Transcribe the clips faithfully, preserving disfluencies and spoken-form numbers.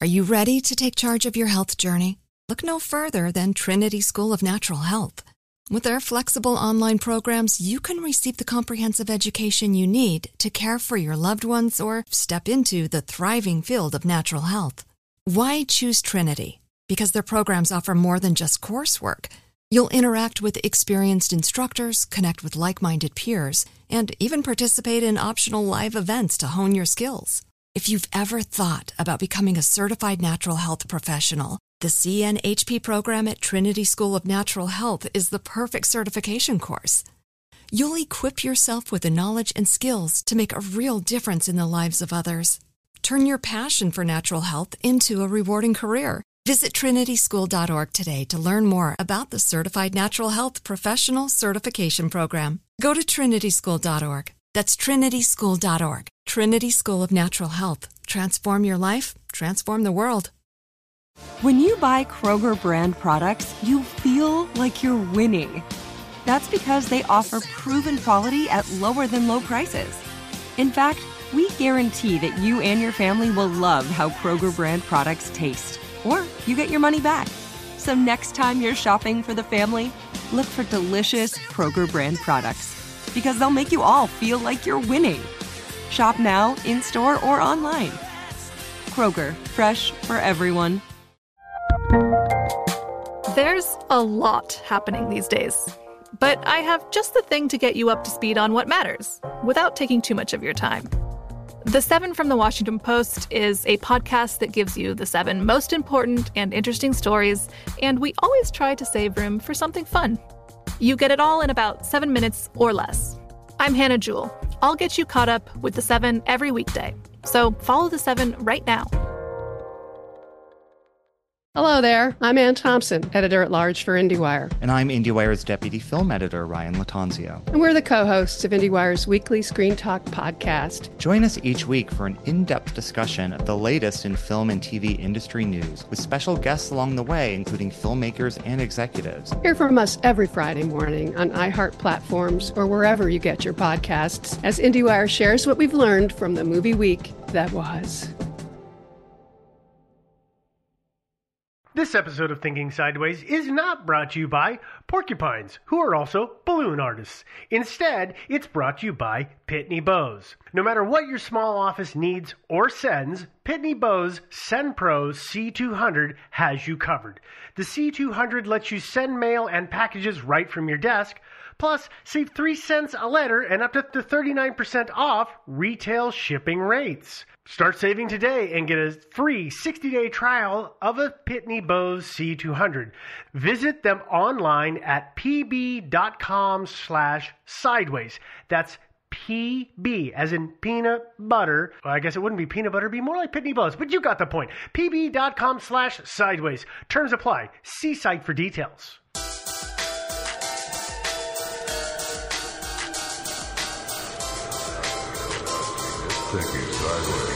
Are you ready to take charge of your health journey? Look no further than Trinity School of Natural Health. With their flexible online programs, you can receive the comprehensive education you need to care for your loved ones or step into the thriving field of natural health. Why choose Trinity? Because their programs offer more than just coursework. You'll interact with experienced instructors, connect with like-minded peers, and even participate in optional live events to hone your skills. If you've ever thought about becoming a certified natural health professional, the C N H P program at Trinity School of Natural Health is the perfect certification course. You'll equip yourself with the knowledge and skills to make a real difference in the lives of others. Turn your passion for natural health into a rewarding career. Visit trinity school dot org today to learn more about the Certified Natural Health Professional Certification Program. Go to trinity school dot org. That's trinity school dot org. Trinity School of Natural Health. Transform your life, transform the world. When you buy Kroger brand products, you feel like you're winning. That's because they offer proven quality at lower than low prices. In fact, we guarantee that you and your family will love how Kroger brand products taste, or you get your money back. So next time you're shopping for the family, look for delicious Kroger brand products, because they'll make you all feel like you're winning. Shop now, in-store, or online. Kroger, fresh for everyone. There's a lot happening these days, but I have just the thing to get you up to speed on what matters, without taking too much of your time. The Seven from the Washington Post is a podcast that gives you the seven most important and interesting stories, and we always try to save room for something fun. You get it all in about seven minutes or less. I'm Hannah Jewell. I'll get you caught up with the Seven every weekday. So follow the Seven right now. Hello there. I'm Ann Thompson, editor-at-large for IndieWire. And I'm IndieWire's deputy film editor, Ryan Latanzio. And we're the co-hosts of IndieWire's weekly Screen Talk podcast. Join us each week for an in-depth discussion of the latest in film and T V industry news, with special guests along the way, including filmmakers and executives. Hear from us every Friday morning on iHeart platforms or wherever you get your podcasts, as IndieWire shares what we've learned from the movie week that was. This episode of Thinking Sideways is not brought to you by porcupines, who are also balloon artists. Instead, it's brought to you by Pitney Bowes. No matter what your small office needs or sends, Pitney Bowes SendPro C two hundred has you covered. The C two hundred lets you send mail and packages right from your desk. Plus, save three cents a letter and up to thirty-nine percent off retail shipping rates. Start saving today and get a free sixty-day trial of a Pitney Bowes C two hundred. Visit them online at pb.com slash sideways. That's P B, as in peanut butter. Well, I guess it wouldn't be peanut butter, it'd be more like Pitney Bowes, but you got the point. pb.com slash sideways. Terms apply. See site for details. Thinking Sideways.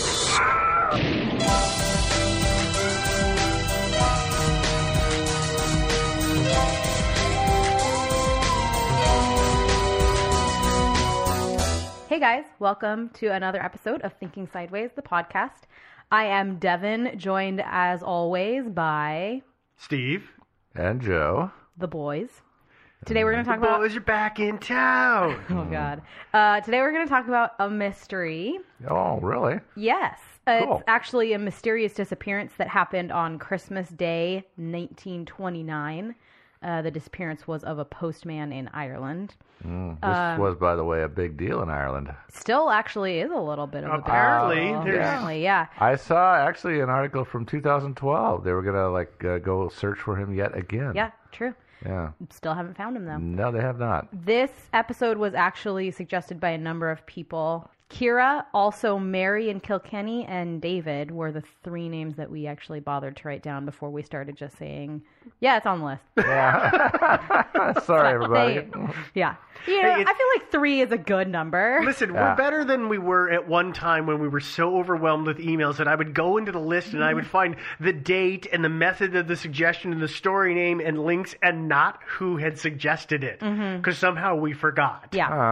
Hey guys, welcome to another episode of Thinking Sideways, the podcast. I am Devin, joined as always by Steve and Joe, the boys. Today we're going to talk the about... boys are back in town. Oh, God. Uh, today we're going to talk about a mystery. Oh, really? Yes. Cool. It's actually a mysterious disappearance that happened on Christmas Day, nineteen twenty-nine. Uh, the disappearance was of a postman in Ireland. Mm, this um, was, by the way, a big deal in Ireland. Still actually is a little bit of a Apparently, big deal. there's... Apparently, yeah. I saw, actually, an article from two thousand twelve. They were going to, like, uh, go search for him yet again. Yeah, true. Yeah. Still haven't found him, though. No, they have not. This episode was actually suggested by a number of people. Kira, also Mary and Kilkenny, and David were the three names that we actually bothered to write down before we started just saying, yeah, it's on the list. Yeah. Sorry, everybody. They, yeah. You know, Hey, it, I feel like three is a good number. Listen, Yeah. we're better than we were at one time when we were so overwhelmed with emails that I would go into the list and I would find the date and the method of the suggestion and the story name and links and not who had suggested it. Because somehow we forgot. Yeah, Uh, it's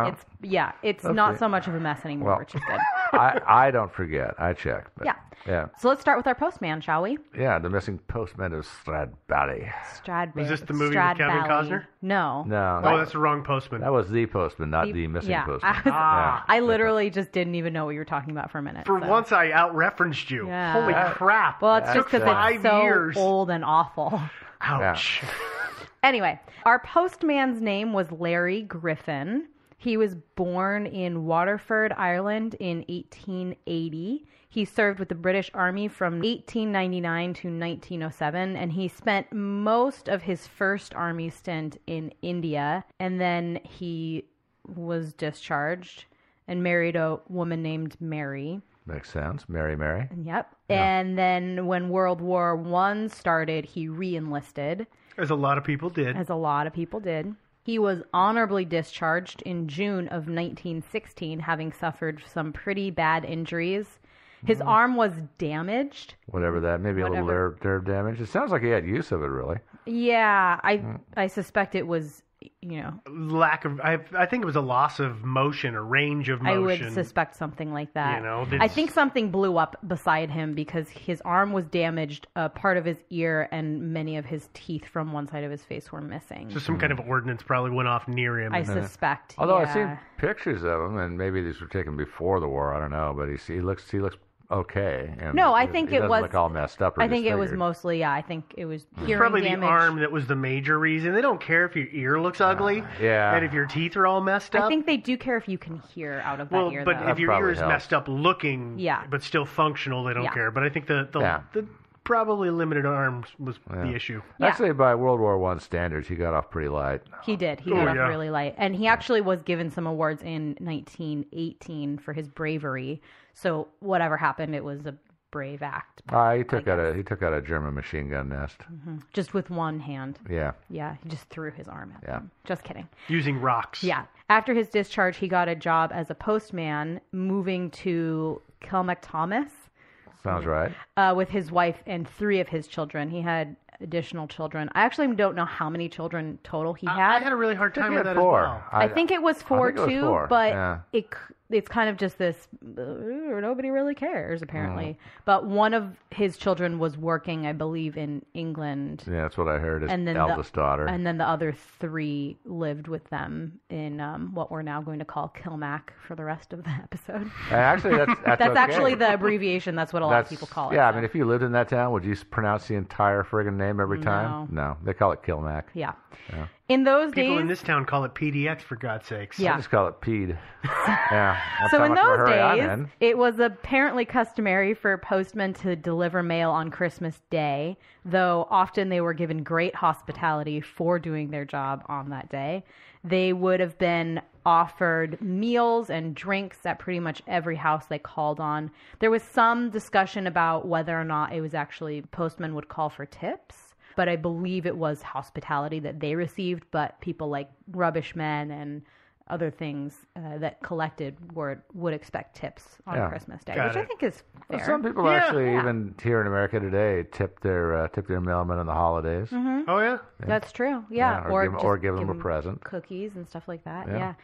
yeah, it's Okay. not so much of a mess anymore, Well, which is good. I, I don't forget. I check. But Yeah. Yeah. So let's start with our postman, shall we? Yeah, the missing postman of Stradbally. Stradbally. Was this the movie with Kevin Costner? No. No. Oh, that's the wrong postman. That was the postman, not the, missing yeah. postman. I, was- Yeah. I literally just didn't even know what you were talking about for a minute. For so. once, I out-referenced you. Yeah. Holy Yeah. crap. Well, it's That's just because five it's so years. old and awful. Ouch. Anyway, our postman's name was Larry Griffin. He was born in Waterford, Ireland in eighteen eighty. He served with the British Army from eighteen ninety-nine to nineteen oh seven, and he spent most of his first army stint in India, and then he was discharged and married a woman named Mary. Makes sense. Mary, Mary. Yep. And then when World War One started, he re-enlisted, As a lot of people did. as a lot of people did. He was honorably discharged in June of nineteen sixteen, having suffered some pretty bad injuries. His Mm. arm was damaged. Whatever that. Maybe a little Whatever. nerve, nerve damage. It sounds like he had use of it, really. Yeah, I Mm. I suspect it was, you know, Lack of, I, I think it was a loss of motion, a range of I motion. would suspect something like that. You know, I it's- think something blew up beside him because his arm was damaged, a part of his ear, and many of his teeth from one side of his face were missing. So some kind of ordnance probably went off near him. I suspect. Although yeah. I've seen pictures of him, and maybe these were taken before the war. I don't know, but he, he looks he looks okay. And No, I he- think he it doesn't was. look all messed up. Or I think it was disfigured. mostly. Yeah, I think it was It's hearing probably damage. the arm that was the major reason. They don't care if your ear looks ugly. yeah. And if your teeth are all messed up. I think they do care if you can hear out of that well, ear. but though. if your probably ear is helps. messed up looking, Yeah. but still functional, they don't Yeah. care. But I think the the, Yeah. the probably limited arms was Yeah. the issue. Yeah. Actually, by World War One standards, he got off pretty light. He did. He Oh, got off yeah. really light. And he actually was given some awards in nineteen eighteen for his bravery. So whatever happened, it was a brave act. Uh, he took out a he took out a German machine gun nest. Just with one hand. Yeah. Yeah, he just threw his arm at Yeah. them. Just kidding. Using rocks. Yeah. After his discharge, he got a job as a postman moving to Kilmac Thomas Sounds right. uh, with his wife and three of his children. He had additional children. I actually don't know how many children total he I, had. I had a really hard I think time he with had that four. as well. I think it was four think it was too, four, but yeah. it c- it's kind of just this. Uh, nobody really cares apparently. Mm. But one of his children was working, I believe, in England, Yeah, that's what I heard. His and then eldest the, daughter. and then the other three lived with them in um, what we're now going to call Kilmac for the rest of the episode. And actually, that's that's, That's okay. actually the abbreviation. That's what a lot That's- of people call it. Yeah, I so. mean, if you lived in that town, would you s- pronounce the entire friggin' name every time? No, they call it Kilmac. yeah. Yeah. In those People days, in this town call it P D X, for God's sakes. Yeah. I just call it Pede. yeah. That's so how in much of a those hurry I'm days, in. it was apparently customary for postmen to deliver mail on Christmas Day, though often they were given great hospitality for doing their job on that day. They would have been offered meals and drinks at pretty much every house they called on. There was some discussion about whether or not it was actually postmen would call for tips, but I believe it was hospitality that they received, but people like rubbish men and other things uh, that collected were would expect tips on Yeah. Christmas Day, Got which I it. think is fair. Well, some people Yeah. actually, Yeah. even here in America today, tip their uh, tip their mailmen on the holidays. Mm-hmm. Oh, yeah? That's true. Yeah, Yeah, or give- just or give them a them present. cookies and stuff like that. Yeah. Yeah.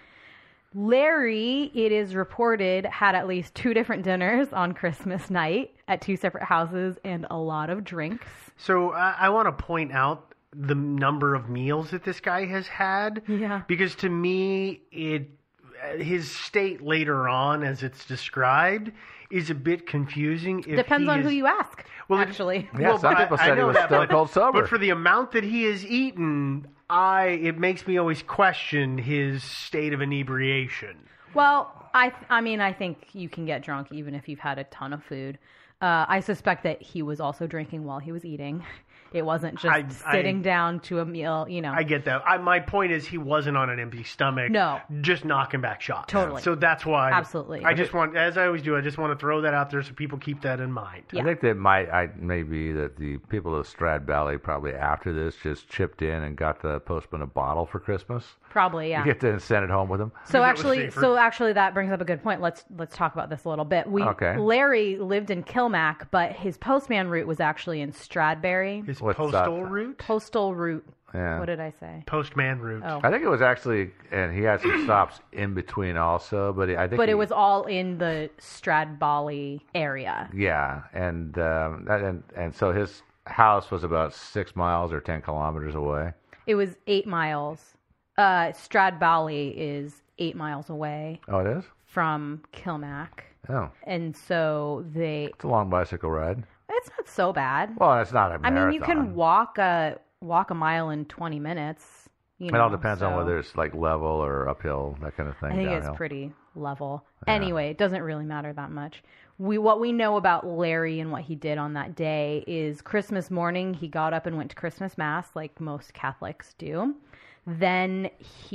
Larry, it is reported, had at least two different dinners on Christmas night at two separate houses and a lot of drinks. So I, I want to point out the number of meals that this guy has had. Yeah. Because to me, it his state later on, as it's described, is a bit confusing. If Depends he on is- who you ask, Well, it- actually. Yeah, some but people I said he know was that, stone but- cold sober. But for the amount that he has eaten, I it makes me always question his state of inebriation. Well, I I mean, I think you can get drunk even if you've had a ton of food. Uh, I suspect that he was also drinking while he was eating. It wasn't just I- sitting I- down to a meal, you know. I get that. I, my point is, he wasn't on an empty stomach. No. just knocking back shots. Totally. So that's why. Absolutely. I just want, as I always do, I just want to throw that out there so people keep that in mind. Yeah. I think that might I may be that the people of Strad Valley probably after this just chipped in and got the postman a bottle for Christmas. Probably, yeah. You get to send it home with them. So that was actually, safer. so actually, that brings up a good point. Let's let's talk about this a little bit. We Okay. Larry lived in Kilmac, but his postman route was actually in Stradbally. His What's postal that? route. Postal route. Yeah. What did I say? Postman route. Oh. I think it was actually, and he had some stops in between also, but I think. But he, it was all in the Stradbally area. Yeah, and um, that, and and so his house was about six miles or ten kilometers away. It was eight miles. Uh, Stradbally is eight miles away. Oh, it is? From Kilmac. Oh. And so they... It's a long bicycle ride. It's not so bad. Well, it's not a marathon. I mean, you can walk a, walk a mile in twenty minutes. You know, it all depends so. on whether it's like level or uphill, that kind of thing. I think downhill. it's pretty level. Yeah. Anyway, it doesn't really matter that much. We What we know about Larry and what he did on that day is Christmas morning, he got up and went to Christmas Mass like most Catholics do. Then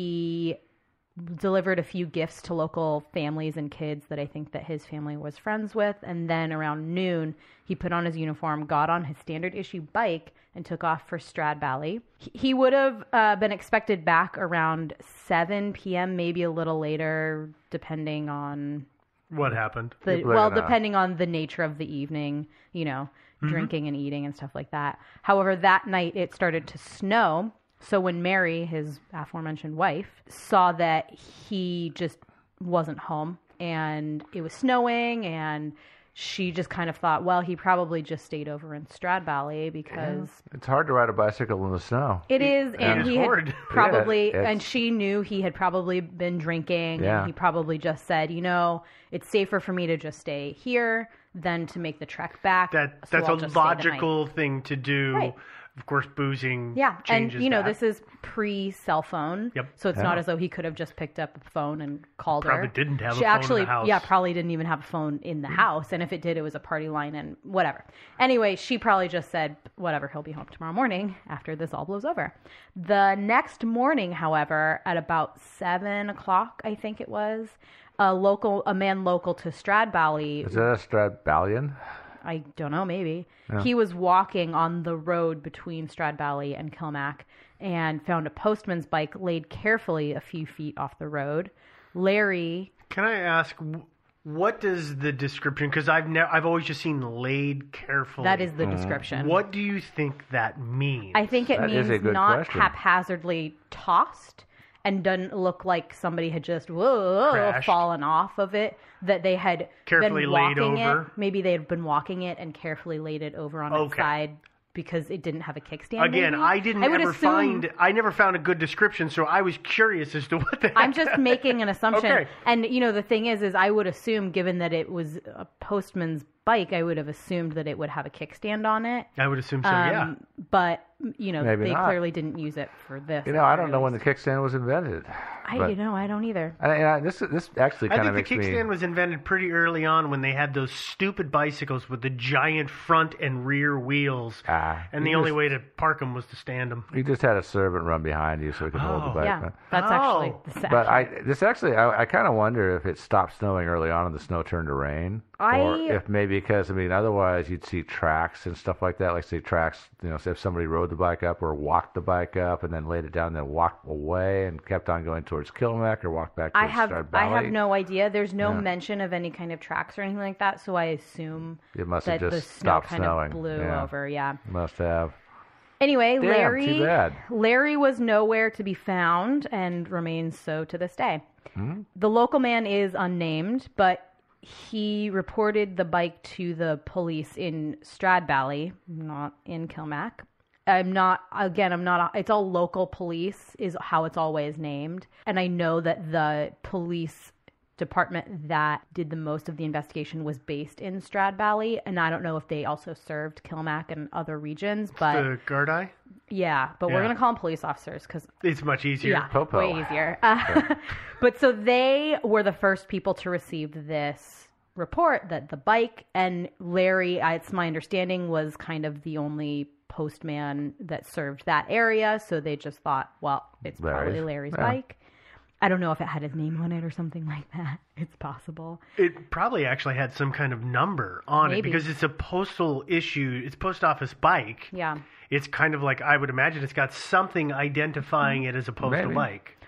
he delivered a few gifts to local families and kids that I think that his family was friends with. And then around noon, he put on his uniform, got on his standard issue bike, and took off for Stradbally. He would have uh, been expected back around seven p.m., maybe a little later, depending on... What happened? The, well, depending on the nature of the evening, you know, mm-hmm. drinking and eating and stuff like that. However, that night it started to snow. So when Mary, his aforementioned wife, saw that he just wasn't home and it was snowing, and she just kind of thought, well, he probably just stayed over in Stradbally because... Yeah. It's hard to ride a bicycle in the snow. It is, and it's he hard. had probably... Yeah, and she knew he had probably been drinking, yeah. and he probably just said, you know, it's safer for me to just stay here than to make the trek back. That so That's I'll a just stay the logical night. thing to do. Right. Of course, boozing Yeah, and changes you know, that. this is pre-cell phone, Yep. so it's Yeah. not as though he could have just picked up a phone and called Probably her. didn't have a she phone in actually, the house. Yeah, probably didn't even have a phone in the house, and if it did, it was a party line and whatever. Anyway, she probably just said, whatever, he'll be home tomorrow morning after this all blows over. The next morning, however, at about seven o'clock, I think it was, a local, a man local to Stradbally... Is that a Stradballian? I don't know, maybe. Yeah. He was walking on the road between Stradbally and Kilmac and found a postman's bike laid carefully a few feet off the road. Larry... Can I ask, what does the description... Because I've, ne- I've always just seen laid carefully. That is the description. What do you think that means? I think it That is means a good not question. haphazardly tossed and doesn't look like somebody had just whoa, Crashed. fallen off of it, that they had Carefully been laid walking over. it. Maybe they had been walking it and carefully laid it over on its Okay. side because it didn't have a kickstand. Again, maybe? I didn't I would ever assume, find... I never found a good description, so I was curious as to what the heck... I'm just making an assumption. Okay. And, you know, the thing is, is I would assume, given that it was a postman's bike, I would have assumed that it would have a kickstand on it. I would assume so, Um, yeah. But, you know, Maybe they not. clearly didn't use it for this. You know, I don't know when the kickstand was invented. I, but- you know, I don't either. And, and I, this this actually I kind of think the makes me. kickstand was invented pretty early on when they had those stupid bicycles with the giant front and rear wheels. Ah, and you the only just- way to park them was to stand them. You just had a servant run behind you so he could hold the Oh. bike. Yeah, huh? that's Oh. actually the But I this actually I, I kind of wonder if it stopped snowing early on and the snow turned to rain, I- or if maybe because I mean otherwise you'd see tracks and stuff like that, like say tracks, you know, say if somebody rode the bike up or walked the bike up and then laid it down, and then walked away and kept on going towards Kilmac or walked back I towards have Stradbally. I have no idea. There's no Yeah. mention of any kind of tracks or anything like that, so I assume It must that have the just snow stopped kind snowing. of blew Yeah. over. Yeah. Must have. Anyway, Damn, Larry too bad. Larry was nowhere to be found and remains so to this day. Hmm? The local man is unnamed, but he reported the bike to the police in Stradbally, not in Kilmac. I'm not, again, I'm not, it's all local police is how it's always named. And I know that the police department that did the most of the investigation was based in Stradbally. And I don't know if they also served Kilmac and other regions, but The Gardaí? yeah, but we're Yeah. going to call them police officers because It's much easier. yeah, Popo. way easier. Uh, but so they were the first people to receive this report that the bike and Larry, I- it's my understanding, was kind of the only postman that served that area. So they just thought, well, it's probably Larry's. Larry's Yeah. bike. I don't know if it had his name on it or something like that. It's possible. It probably actually had some kind of number on Maybe. it because it's a postal issue. It's post office bike. Yeah. It's kind of like, I would imagine it's got something identifying it as a postal Maybe. bike.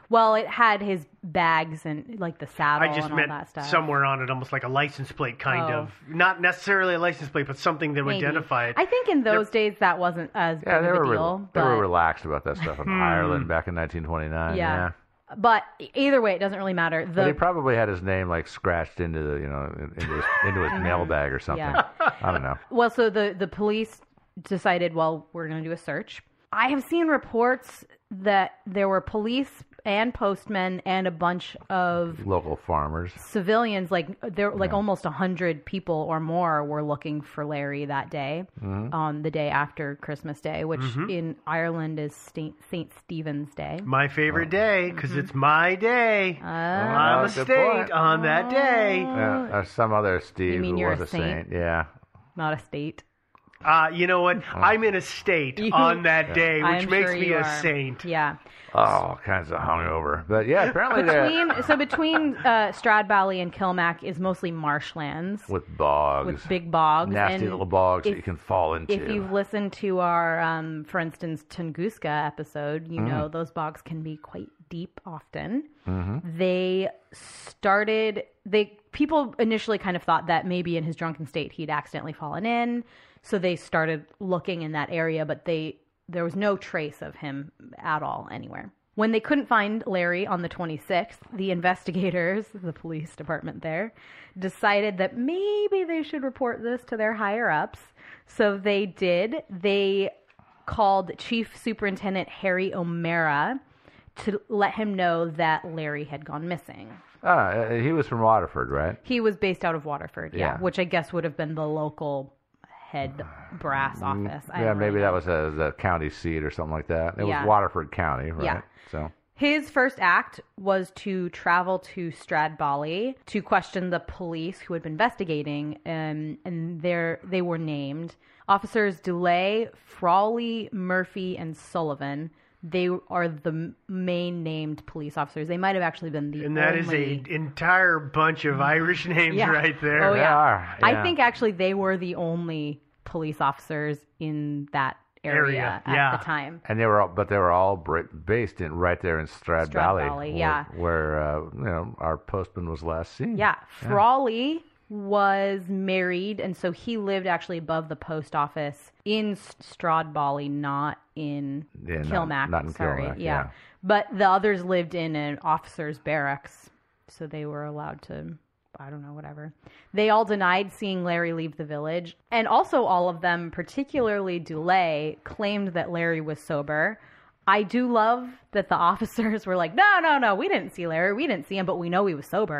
Well, it had his bags and like the saddle I just and all meant that stuff. somewhere on it, almost like a license plate, kind Oh. of. Not necessarily a license plate, but something that would Maybe. identify it. I think in those days that wasn't as Yeah, big they of were a re- deal. they but, were relaxed about that stuff in Hmm. Ireland back in nineteen twenty-nine. Yeah. Yeah. But either way, it doesn't really matter. The But he probably had his name like scratched into the, you know, into his, into his mailbag or something. Yeah. I don't know. Well, so the, the police decided, well, we're going to do a search. I have seen reports that there were police and postmen and a bunch of Local farmers. civilians, like there, like almost a hundred people or more, were looking for Larry that day, Mhm. on the day after Christmas Day, which Mhm. in Ireland is Saint Saint Stephen's Day. My favorite day, because it's my day. Oh. I'm Oh, a good state point. on that day. Yeah, there's some other Steve mean who you're was a a saint? saint. Yeah. Not a state. Uh, you know what? I'm in a state You- on that day, which I'm makes sure me you a are. saint. Yeah. Oh, all kinds of hungover. But yeah, apparently they're Between so between uh, Stradbally and Kilmac is mostly marshlands with bogs. with big bogs, Nasty and little bogs that if- you can fall into. If you've listened to our, um, for instance, Tunguska episode, you Mm. know those bogs can be quite deep often. Mhm. They started, they people initially kind of thought that maybe in his drunken state he'd accidentally fallen in, so they started looking in that area, but they there was no trace of him at all anywhere. When they couldn't find Larry on the twenty-sixth, the investigators, the police department there, decided that maybe they should report this to their higher-ups. So they did. They called Chief Superintendent Harry O'Mara to let him know that Larry had gone missing. Ah, uh, he was from Waterford, right? He was based out of Waterford, yeah, Yeah. which I guess would have been the local head brass office. I Yeah, don't maybe really that know. was a, the county seat or something like that. It Yeah. was Waterford County, right? Yeah. So His first act was to travel to Stradbally to question the police who had been investigating, um, and there they were named Officers DeLay, Frawley, Murphy, and Sullivan. They are the m- main named police officers. They might have actually been the And that only... is a entire bunch of Irish names Yeah. right there. Oh, They yeah. are, I yeah. think actually they were the only police officers in that area, Area, at yeah. the time. and they were, all, but they were all br- based in right there in Strad, Strad Valley, Valley, where, yeah. where uh, you know our postman was last seen. Yeah, Frawley was married, and so he lived actually above the post office in Stradbally, not in Yeah, not- Kilmac. not in sorry, Kilmac, yeah. yeah. But the others lived in an officer's barracks, so they were allowed to, I don't know, whatever. They all denied seeing Larry leave the village, and also all of them, particularly DeLay, claimed that Larry was sober. I do love that the officers were like, no, no, no, we didn't see Larry. We didn't see him, but we know he was sober.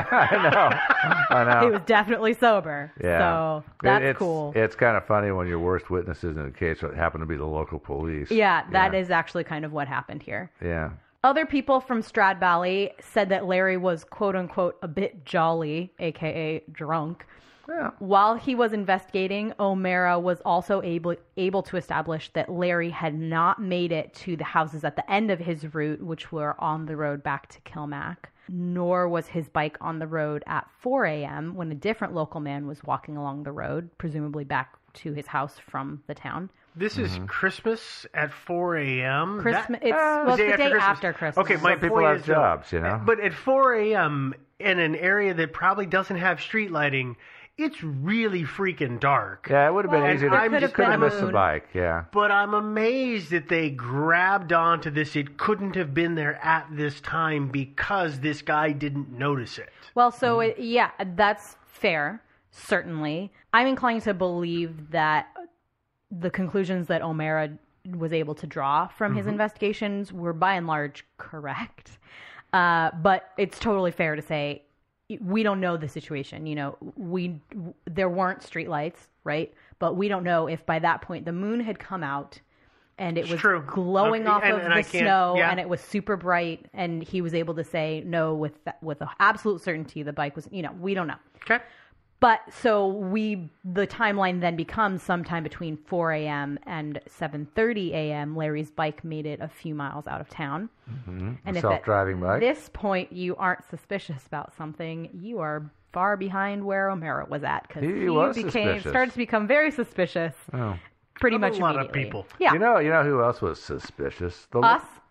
I know. I know. He was definitely sober. Yeah. So It- that's it's, cool. It's kind of funny when your worst witnesses in the case happen to be the local police. Yeah, that yeah. is actually kind of what happened here. Yeah. Other people from Stradbally said that Larry was quote unquote a bit jolly, aka drunk. Yeah. While he was investigating, O'Mara was also able able to establish that Larry had not made it to the houses at the end of his route, which were on the road back to Kilmac, nor was his bike on the road at four a.m. when a different local man was walking along the road, presumably back to his house from the town. This is Mm-hmm. Christmas at four a.m. Christmas, That- it's, uh, well, it's the day Christmas. after Christmas. Okay, my Some people point have is, though, jobs, you know? But at four a.m. in an area that probably doesn't have street lighting, it's really freaking dark. Yeah, it would have been Well, easy there to could you have could have been a missed the moon. bike. Yeah. But I'm amazed that they grabbed onto this. It couldn't have been there at this time because this guy didn't notice it. Well, so it, yeah, that's fair, certainly. I'm inclined to believe that the conclusions that O'Mara was able to draw from his investigations were by and large correct. Uh, but it's totally fair to say we don't know the situation. You know, we there weren't streetlights, right? But we don't know if by that point the moon had come out and it It's was true. glowing Uh, off and- of and the I can't- snow, yeah. and it was super bright, and he was able to say no with with absolute certainty the bike was. You know, we don't know. Okay. But so we, the timeline then becomes sometime between four a.m. and seven thirty a.m. Larry's bike made it a few miles out of town. Mm-hmm. And if Self-driving at bike. this point you aren't suspicious about something, you are far behind where O'Mara was at because He he, was became suspicious. started to become very suspicious. Oh. Pretty Of much a lot of immediately. people. Yeah, You know, you know who else was suspicious? The, us.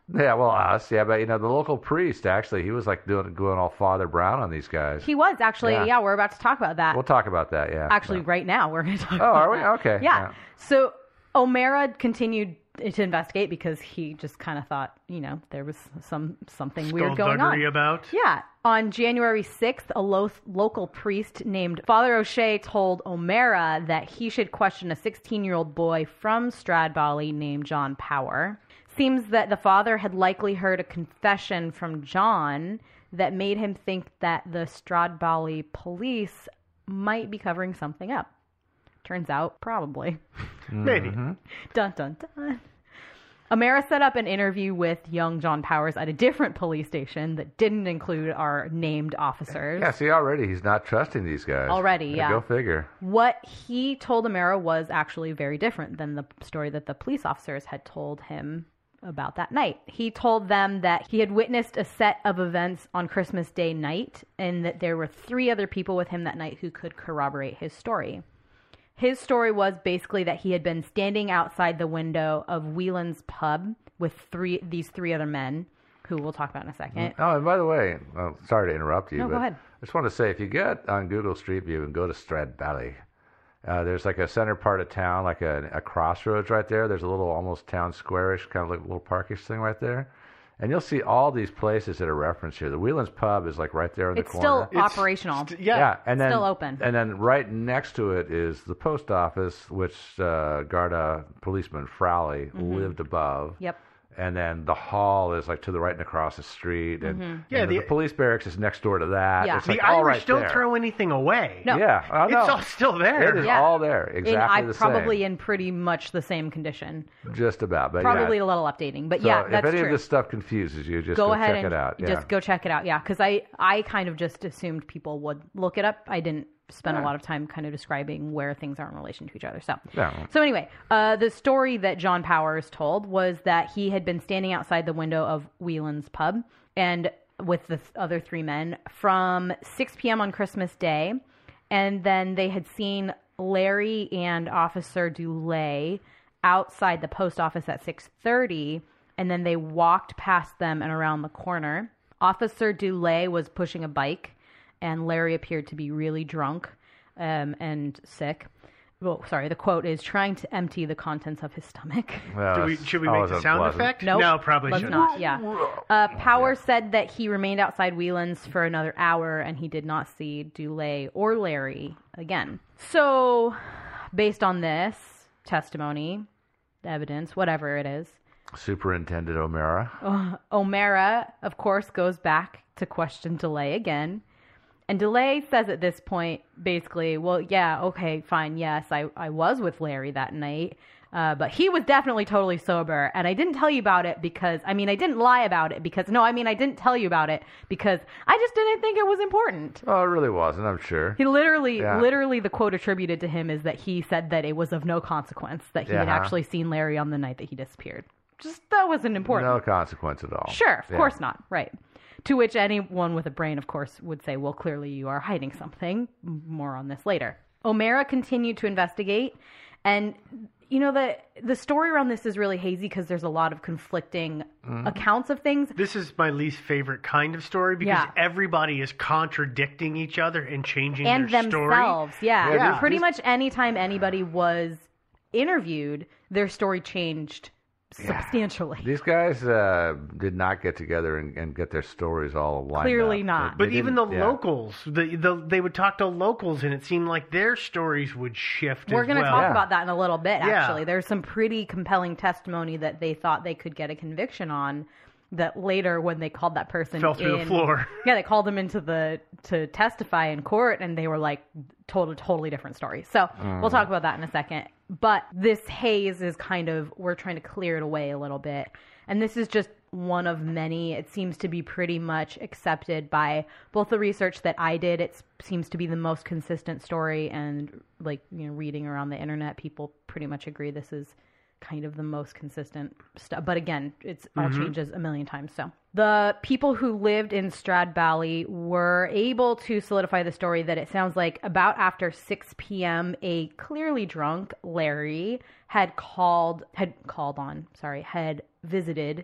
Yeah, well, us, yeah, but you know, the local priest actually, he was like doing going all Father Brown on these guys. He was actually, yeah. Yeah. We're about to talk about that. We'll talk about that, yeah. Actually, So- right now we're going to talk. Oh, about are we? that. Okay. Yeah. Yeah. So O'Mara continued to investigate because he just kind of thought, you know, there was some something weird going on. Skullduggery about? Yeah. On January sixth, a lo- local priest named Father O'Shea told O'Mara that he should question a sixteen-year-old boy from Stradbally named John Power. Seems that the father had likely heard a confession from John that made him think that the Stradbally police might be covering something up. Turns out, probably. Maybe. Mm-hmm. Dun, dun, dun. O'Mara set up an interview with young John Powers at a different police station that didn't include our named officers. Yeah, see, already he's not trusting these guys. Already, yeah. Go figure. What he told O'Mara was actually very different than the story that the police officers had told him about that night. He told them that he had witnessed a set of events on Christmas Day night and that there were three other people with him that night who could corroborate his story. His story was basically that he had been standing outside the window of Whelan's pub with three these three other men, who we'll talk about in a second. Oh, and by the way, well, sorry to interrupt you, No, but go ahead. I just want to say, if you get on Google Street View and go to Stradbally, uh, there's like a center part of town, like a, a crossroads right there. There's a little almost town square-ish, kind of like a little parkish thing right there. And you'll see all these places that are referenced here. The Whelan's Pub is like right there in It's the corner. still operational. St- yeah. Yeah, and then Still open. And then right next to it is the post office, which uh, Garda policeman Frowley Mm-hmm. lived above. Yep. And then the hall is like to the right and across the street, and Mm-hmm. Yeah, you know, the- the, police barracks is next door to that. Yeah. It's The like all Irish right don't there. throw anything away. No. Yeah, oh, no. It's all still there. It is Yeah. all there, exactly in, I, the probably same. in pretty much the same condition. Just about, but Probably yeah. a little updating, but So yeah, if that's any true. of this stuff confuses you, just go go, ahead check and it out. Yeah. just go check it out. Yeah, because I I kind of just assumed people would look it up. I didn't spend a lot of time kind of describing where things are in relation to each other. So Yeah. so anyway, uh, the story that John Powers told was that he had been standing outside the window of Whelan's pub and with the th- other three men from six p.m. on Christmas Day, and then they had seen Larry and Officer Dulé outside the post office at six thirty, and then they walked past them and around the corner. Officer Dulé was pushing a bike, and Larry appeared to be really drunk um, and sick. Well, sorry, the quote is trying to empty the contents of his stomach. Well, Do we, that's should we make always the sound unpleasant. effect? Nope. No, probably Let's shouldn't. not, yeah. Uh, Power said that he remained outside Whelan's for another hour and he did not see Dulé or Larry again. So, based on this testimony, evidence, whatever it is, Superintendent O'Mara. uh, O'Mara, of course, goes back to question Dulé again. And Dulé says at this point, basically, well, yeah, okay, fine, yes, I, I was with Larry that night, uh, but he was definitely totally sober, and I didn't tell you about it because, I mean, I didn't lie about it because, no, I mean, I didn't tell you about it because I just didn't think it was important. Oh, it really wasn't, I'm sure. He literally, Yeah. literally, the quote attributed to him is that he said that it was of no consequence, that he had Yeah. actually seen Larry on the night that he disappeared. Just, that wasn't important. No consequence at all. Sure, of Yeah. course not. Right. To which anyone with a brain, of course, would say, well, clearly you are hiding something. More on this later. O'Mara continued to investigate. And, you know, the the story around this is really hazy because there's a lot of conflicting accounts of things. This is my least favorite kind of story because Yeah. everybody is contradicting each other and changing And their story. themselves, yeah. Yeah, these- Pretty these- much anytime anybody was interviewed, their story changed Yeah. substantially. These guys uh, did not get together and, and get their stories all lined Clearly up. not. They- But they even the didn't- yeah. locals, the, the they would talk to locals, and it seemed like their stories would shift. We're as going to well. talk Yeah. about that in a little bit, Yeah. actually. There's some pretty compelling testimony that they thought they could get a conviction on that later when they called that person Fell through the in- floor. Yeah, they called them into the to testify in court and they were like total totally different stories. So we'll talk about that in a second. But this haze is kind of, we're trying to clear it away a little bit. And this is just one of many. It seems to be pretty much accepted by both the research that I did. It seems to be the most consistent story, and like, you know, reading around the internet, people pretty much agree this is kind of the most consistent stuff. But again, it's all changes a million times. So the people who lived in Stradbally were able to solidify the story that it sounds like about after six p.m. a clearly drunk Larry had called, had called on, sorry, had visited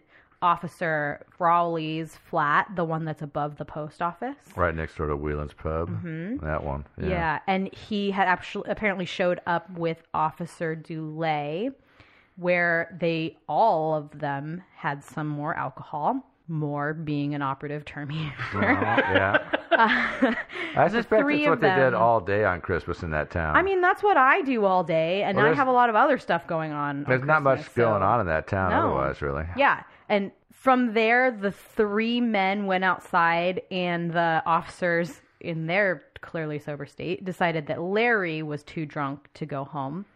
Officer Frawley's flat, the one that's above the post office. Right next door to Whelan's Pub. Mm-hmm. That one. Yeah. yeah, and he had actually apparently showed up with Officer Dulé, where they all of them had some more alcohol. More being an operative term here. Uh, yeah. Uh, I suspect it's what they them, did all day on Christmas in that town. I mean, that's what I do all day, and well, I have a lot of other stuff going on. There's on not Christmas, much so. going on in that town no. otherwise, really. Yeah, and from there, the three men went outside, and the officers, in their clearly sober state, decided that Larry was too drunk to go home.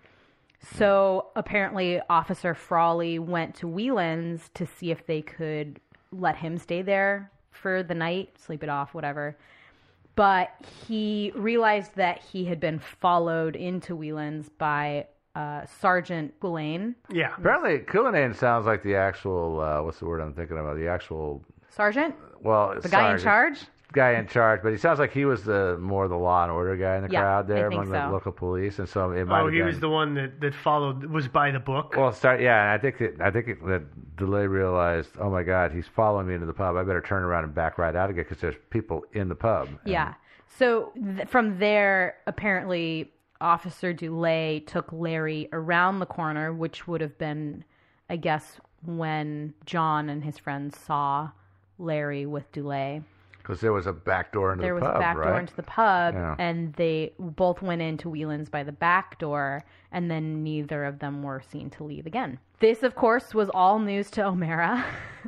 So apparently, Officer Frawley went to Whelan's to see if they could let him stay there for the night, sleep it off, whatever. But he realized that he had been followed into Whelan's by uh, Sergeant Cullinane. Yeah. Apparently, Cullinane sounds like the actual, uh, what's the word I'm thinking about? The actual... Sergeant? Well, The guy sergeant. in charge? Guy in charge, but he sounds like he was the more the law and order guy in the yeah, crowd there I think among so. the local police, and so it might. Oh, have he been, was the one that, that followed was by the book. Well, start yeah, and I think it, I think it, that Delay realized, oh my God, he's following me into the pub. I better turn around and back right out again because there's people in the pub. Yeah. So th- from there, apparently, Officer Dulé took Larry around the corner, which would have been, I guess, when John and his friends saw Larry with Dulé. Because there was a back door into there the pub, pub, There was a back right? door into the pub, Yeah. and they both went into Whelan's by the back door, and then neither of them were seen to leave again. This, of course, was all news to O'Mara.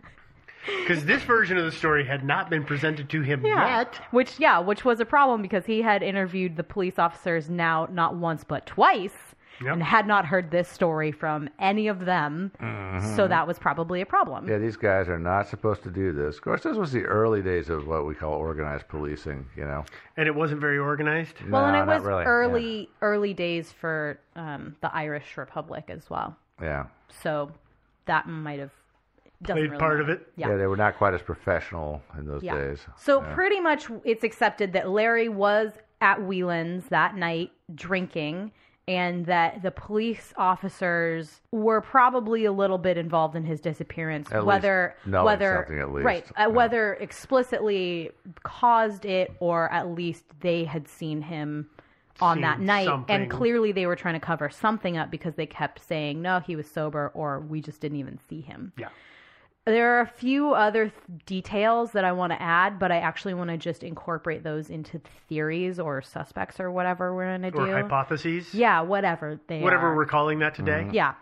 Because this version of the story had not been presented to him yeah. yet. Which, yeah, which was a problem because he had interviewed the police officers now not once but twice. Yep. And had not heard this story from any of them, mm-hmm. so that was probably a problem. Yeah, these guys are not supposed to do this. Of course, this was the early days of what we call organized policing, you know. And it wasn't very organized? Well, no, and it was really. early yeah. early days for um, the Irish Republic as well. Yeah. So that might have... Played really part matter. of it? Yeah. yeah, they were not quite as professional in those yeah. days. So yeah. pretty much it's accepted that Larry was at Whelan's that night drinking, and that the police officers were probably a little bit involved in his disappearance, at whether least whether something at least. right, yeah. uh, whether explicitly caused it or at least they had seen him on Seen that night, something. and clearly they were trying to cover something up because they kept saying no, he was sober, or we just didn't even see him. Yeah. There are a few other th- details that I want to add, but I actually want to just incorporate those into theories or suspects or whatever we're going to do. Or hypotheses? Yeah, whatever they Whatever are. we're calling that today? Mm-hmm. Yeah.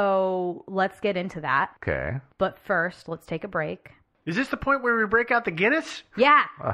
So let's get into that. Okay. But first, let's take a break. Is this the point where we break out the Guinness? Yeah. Uh,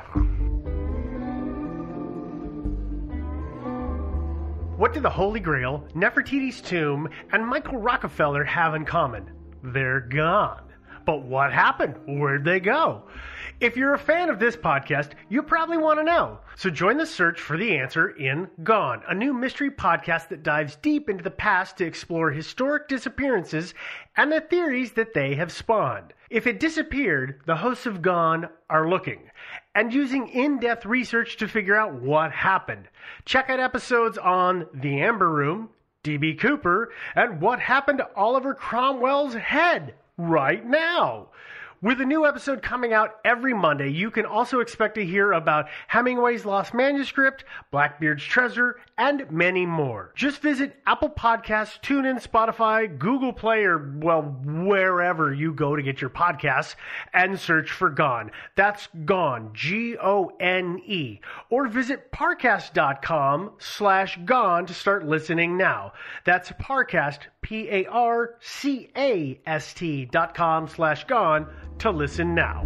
What do the Holy Grail, Nefertiti's tomb, and Michael Rockefeller have in common? They're gone. But what happened? Where'd they go? If you're a fan of this podcast, you probably want to know. So join the search for the answer in Gone, a new mystery podcast that dives deep into the past to explore historic disappearances and the theories that they have spawned. If it disappeared, the hosts of Gone are looking and using in-depth research to figure out what happened. Check out episodes on The Amber Room, D B Cooper, and what happened to Oliver Cromwell's head right now. With a new episode coming out every Monday, you can also expect to hear about Hemingway's Lost Manuscript, Blackbeard's Treasure, and many more. Just visit Apple Podcasts, TuneIn, Spotify, Google Play, or, well, wherever you go to get your podcasts, and search for Gone. That's Gone, G O N E. Or visit parcast.com slash Gone to start listening now. That's Parcast, P A R C A S T dot com slash Gone to listen now.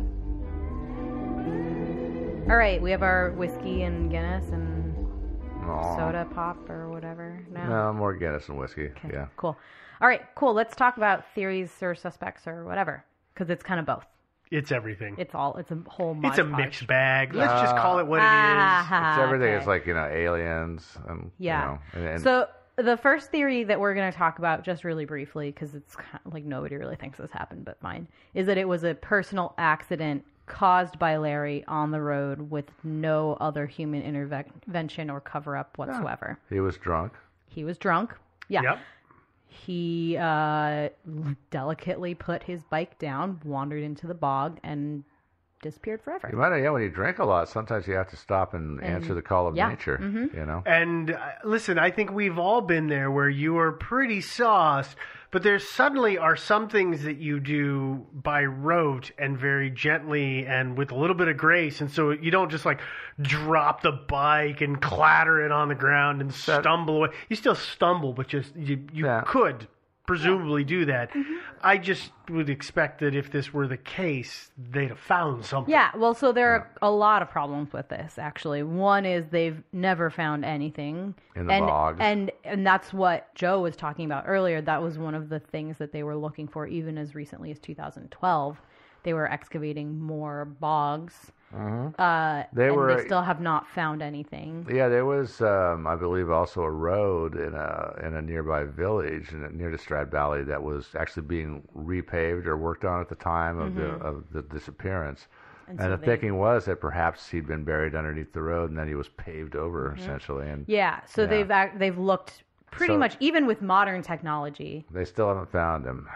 All right, we have our whiskey and Guinness and Aw. soda pop or whatever. No. No, more Guinness and whiskey. Okay, Yeah. cool. All right, cool. Let's talk about theories or suspects or whatever, because it's kind of both. It's everything. It's all. It's a whole. It's a modge mixed podge. bag. Let's just call it what it is. Ah, It's everything. okay. It's like, you know, aliens. And, Yeah. You know, and, and So the first theory that we're going to talk about, just really briefly, because it's kind of like nobody really thinks this happened but mine, is that it was a personal accident caused by Larry on the road with no other human intervention or cover-up whatsoever. he was drunk. He was drunk. Yeah. Yep. he uh, delicately put his bike down, wandered into the bog, and disappeared forever. You might have, yeah, when you drink a lot, sometimes you have to stop and, and answer the call of yeah. nature, mm-hmm. you know? And uh, listen, I think we've all been there where you are pretty sauced, but there suddenly are some things that you do by rote and very gently and with a little bit of grace. And so you don't just like drop the bike and clatter it on the ground and That, stumble away. You still stumble, but just you, you yeah. could presumably do that. Mm-hmm. I just would expect that if this were the case, they'd have found something. Yeah, well, so there are a lot of problems with this, actually. One is they've never found anything. In the and, bogs. And, and that's what Joe was talking about earlier. That was one of the things that they were looking for even as recently as two thousand twelve. They were excavating more bogs. Mm-hmm. Uh, They and were- they still have not found anything. Yeah, there was, um, I believe, also a road in a in a nearby village in, near the Strad Valley that was actually being repaved or worked on at the time of Mm-hmm. the of the disappearance. And And, so the they- thinking was that perhaps he'd been buried underneath the road and then he was paved over, essentially. And Yeah, so Yeah. they've ac- they've looked pretty So- much, even with modern technology. they still haven't found him.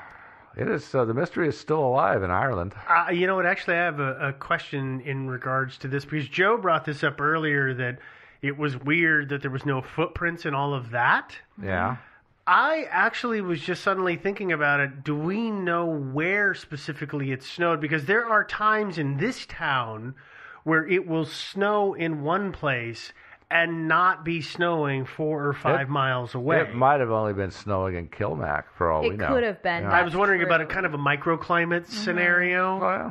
It is uh, the mystery is still alive in Ireland. Uh, you know what? Actually, I have a, a question in regards to this because Joe brought this up earlier that it was weird that there was no footprints and all of that. Yeah. I actually was just suddenly thinking about it. Do we know where specifically it snowed? Because there are times in this town where it will snow in one place and not be snowing four or five It- miles away. It might have only been snowing in Kilmac for all It we know. could have been. Yeah. I was wondering That's about a true. kind of a microclimate scenario. Oh, yeah.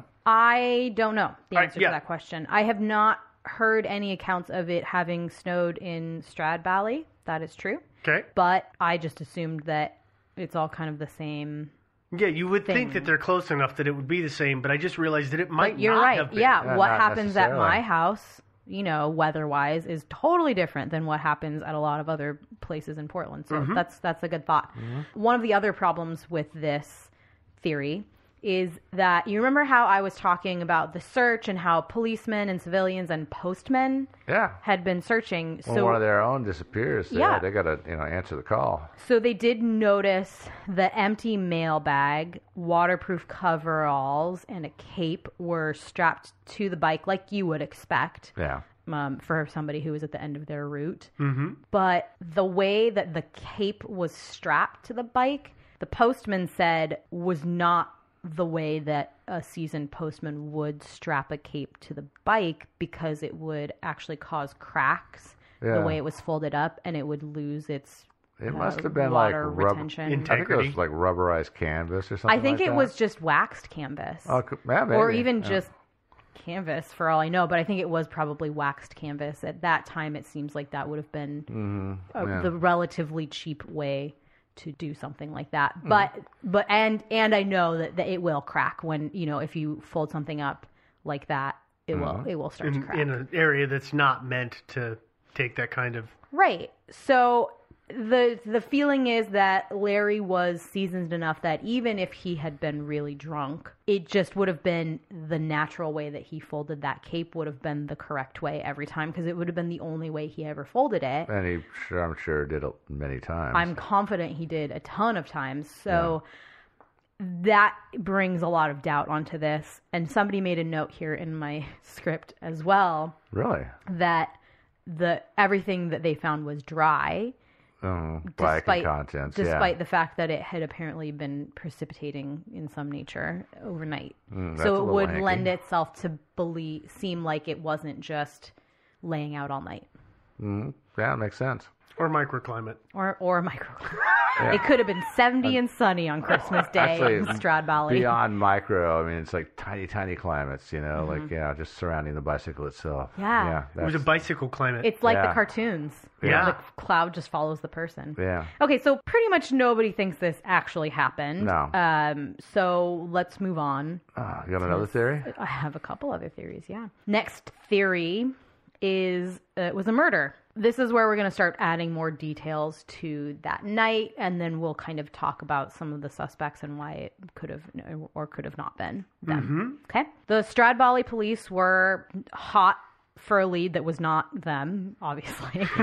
I don't know the I- answer yeah. to that question. I have not heard any accounts of it having snowed in Strad Valley. That is true. Okay. But I just assumed that it's all kind of the same. Yeah, you would think thing. that they're close enough that it would be the same, but I just realized that it might But you're not right. have been. Yeah, Yeah, what not happens at necessarily. my house, you know, weather-wise, is totally different than what happens at a lot of other places in Portland. So Mm-hmm. that's that's a good thought. One of the other problems with this theory is that you remember how I was talking about the search and how policemen and civilians and postmen Yeah. had been searching. When So one of their own disappears, yeah, Yeah. they got to you know answer the call. So they did notice the empty mailbag, waterproof coveralls, and a cape were strapped to the bike like you would expect Yeah. um, for somebody who was at the end of their route. Mm-hmm. But the way that the cape was strapped to the bike, the postman said was not the way that a seasoned postman would strap a cape to the bike because it would actually cause cracks Yeah. the way it was folded up and it would lose its It uh, must have been like water rub- retention. In- I think it Integrity. was like rubberized canvas or something. I think like it that. was just waxed canvas. Oh, c- yeah, maybe. or even Yeah. just canvas for all I know, but I think it was probably waxed canvas. At that time, it seems like that would have been Mm-hmm. uh, yeah. the relatively cheap way to do something like that. Mm-hmm. But but and and I know that, that it will crack when, you know, if you fold something up like that, it will Mm-hmm. it will start to In, crack. in an area that's not meant to take that kind of. Right. So the the feeling is that Larry was seasoned enough that even if he had been really drunk, it just would have been the natural way that he folded that cape would have been the correct way every time because it would have been the only way he ever folded it. And he, sure, I'm sure, did it many times. I'm confident he did a ton of times. So that brings a lot of doubt onto this. And somebody made a note here in my script as well Really? that the everything that they found was dry. Oh, bike despite, contents. despite yeah. the fact that it had apparently been precipitating in some nature overnight. Mm, that's a so it little would hanky. lend itself to believe, seem like it wasn't just laying out all night. Mm, yeah, it makes sense. Or microclimate. Or or micro. It could have been seventy and sunny on Christmas Day Actually, in Strad Valley. Beyond micro, I mean, it's like tiny, tiny climates, you know, like, yeah, just surrounding the bicycle itself. Mm-hmm. Yeah. Yeah. It was a that's- bicycle climate. It's like the Yeah. cartoons. Yeah. The cloud just follows the person. Yeah. Okay, so pretty much nobody thinks this actually happened. No. Um, so let's move on. Ah, you got another theory? I have a couple other theories, yeah. Next theory is uh, it was a murder. This is where we're going to start adding more details to that night, and then we'll kind of talk about some of the suspects and why it could have or could have not been them. Okay? The Strad Valley police were hot for a lead that was not them, obviously. so,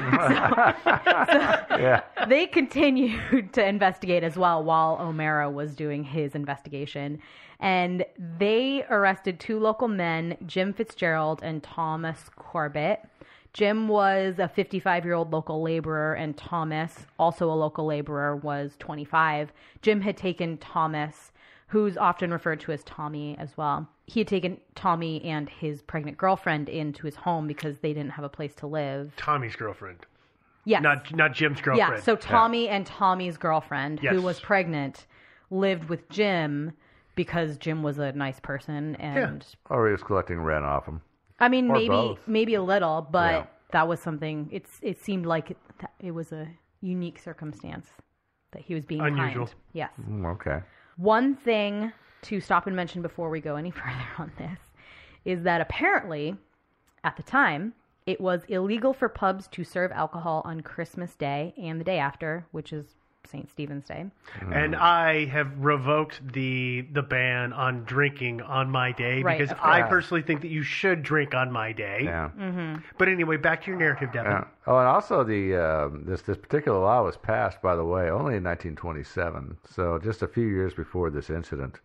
Yeah. They continued to investigate as well while O'Mara was doing his investigation. And they arrested two local men, Jim Fitzgerald and Thomas Corbett. Jim was a fifty-five-year-old local laborer, and Thomas, also a local laborer, was twenty-five. Jim had taken Thomas, who's often referred to as Tommy as well. He had taken Tommy and his pregnant girlfriend into his home because they didn't have a place to live. Tommy's girlfriend. Yes. Not not Jim's girlfriend. Yeah, so Tommy yeah. and Tommy's girlfriend, yes. who was pregnant, lived with Jim because Jim was a nice person. And yeah. Or he was collecting rent off him. I mean, or maybe both. maybe a little, but yeah. that was something, it's it seemed like it, it was a unique circumstance that he was being unusual. Kind. Yes. Mm, okay. One thing to stop and mention before we go any further on this is that apparently, at the time, it was illegal for pubs to serve alcohol on Christmas Day and the day after, which is Saint Stephen's Day. And I have revoked the the ban on drinking on my day Right, because of course. I personally think that you should drink on my day. Yeah. Mm-hmm. But anyway, back to your narrative, Devin. Yeah. Oh, and also the um, this this particular law was passed, by the way, only in nineteen twenty-seven, so just a few years before this incident.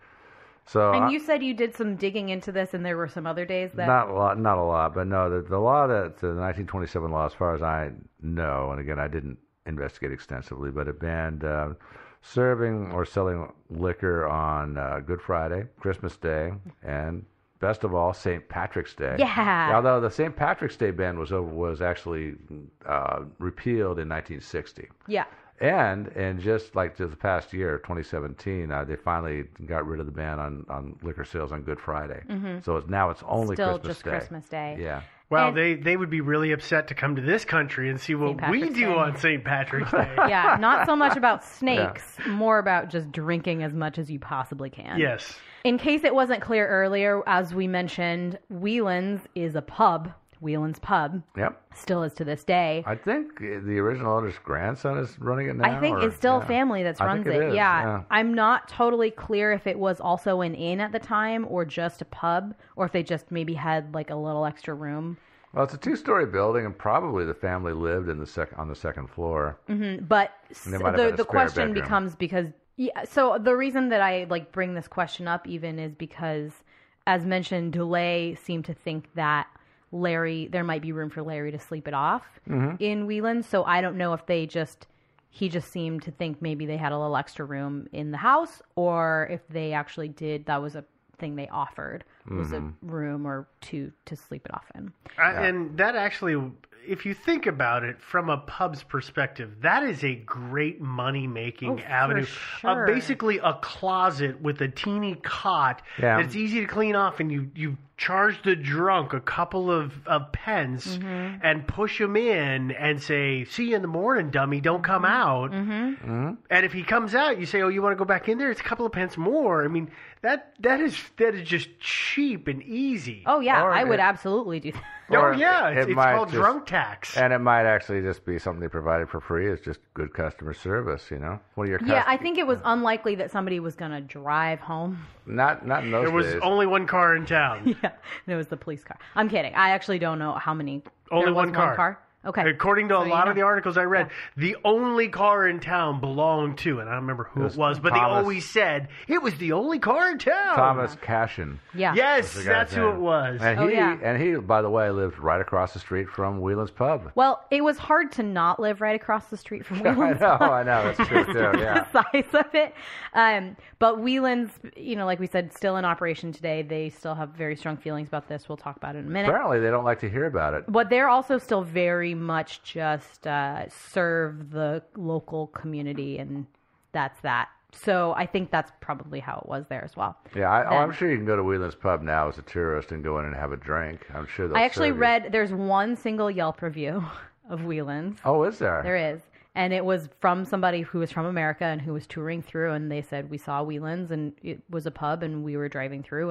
So And I, you said you did some digging into this, and there were some other days that... not a lot, not a lot, but no, the, the law that the nineteen twenty-seven law, as far as I know, and again, I didn't investigate extensively, but it banned uh, serving or selling liquor on uh, Good Friday, Christmas Day, and best of all, Saint Patrick's Day. Yeah. Although the Saint Patrick's Day ban was over, was actually uh, repealed in nineteen sixty. Yeah. And and just like the past year, twenty seventeen, uh, they finally got rid of the ban on, on liquor sales on Good Friday. Mm-hmm. So it's, now it's only Still Christmas just Day. Christmas Day. Yeah. Well, And- they, they would be really upset to come to this country and see what Saint we Patrick's do Day. on Saint Patrick's Day. Yeah, not so much about snakes, more about just drinking as much as you possibly can. Yes. In case it wasn't clear earlier, as we mentioned, Whelan's is a pub. Whelan's Pub Yep. still is to this day. I think the original owner's grandson is running it now. I think or- it's still yeah. family that I runs think it it. is, Yeah. yeah. I'm not totally clear if it was also an inn at the time or just a pub, or if they just maybe had like a little extra room. Well, it's a two-story building, and probably the family lived in the sec- on the second floor. Mm-hmm. But And they s- might have the had a the spare question bedroom. becomes because yeah. So the reason that I like bring this question up even is because, as mentioned, DeLay seemed to think that Larry, there might be room for Larry to sleep it off Mm-hmm. in Whelan. So I don't know if they just, he just seemed to think maybe they had a little extra room in the house, or if they actually did, that was a thing they offered, was Mm-hmm. a room or two to sleep it off in. I, and that actually, if you think about it from a pub's perspective, that is a great money-making Oh, for avenue. sure. Uh, basically, a closet with a teeny cot Yeah. that's easy to clean off, and you, you charge the drunk a couple of, of pence Mm-hmm. and push him in and say, see you in the morning, dummy, don't come out. Mm-hmm. And if he comes out, you say, oh, you want to go back in there? It's a couple of pence more. I mean, that that is that is just cheap and easy. Oh yeah, Or I would it- absolutely do that. Oh, Or yeah, it it's, it's might called just- drunk tax. And it might actually just be something they provided for free. It's just good customer service, you know. One of your Yeah, cust- I think it was unlikely that somebody was going to drive home. not not in those There was days. only one car in town. Yeah, and it was the police car. I'm kidding. I actually don't know how many. Only there was one car. Okay. According to So a you lot know. of the articles I read, the only car in town belonged to, and I don't remember who It it was was, but they Thomas- always said it was the only car in town. Thomas Cashin. Yeah. Yes, the guy's that's who name. it was. And he Oh, yeah. and he, by the way, lived right across the street from Whelan's Pub. Well, it was hard to not live right across the street from I Whelan's. know, I know, that's true too. Yeah. The size of it. Um, but Whelan's, you know, like we said, still in operation today. They still have very strong feelings about this. We'll talk about it in a minute. Apparently, they don't like to hear about it. But they're also still very much just uh, serve the local community, and that's that. So I think that's probably how it was there as well. Yeah, I, oh, Then- I'm sure you can go to Whelan's Pub now as a tourist and go in and have a drink. I'm sure they'll I actually serve you. read there's one single Yelp review of Whelan's. Oh, is there? There is. And it was from somebody who was from America and who was touring through, and they said, we saw Whelan's, and it was a pub, and we were driving through, and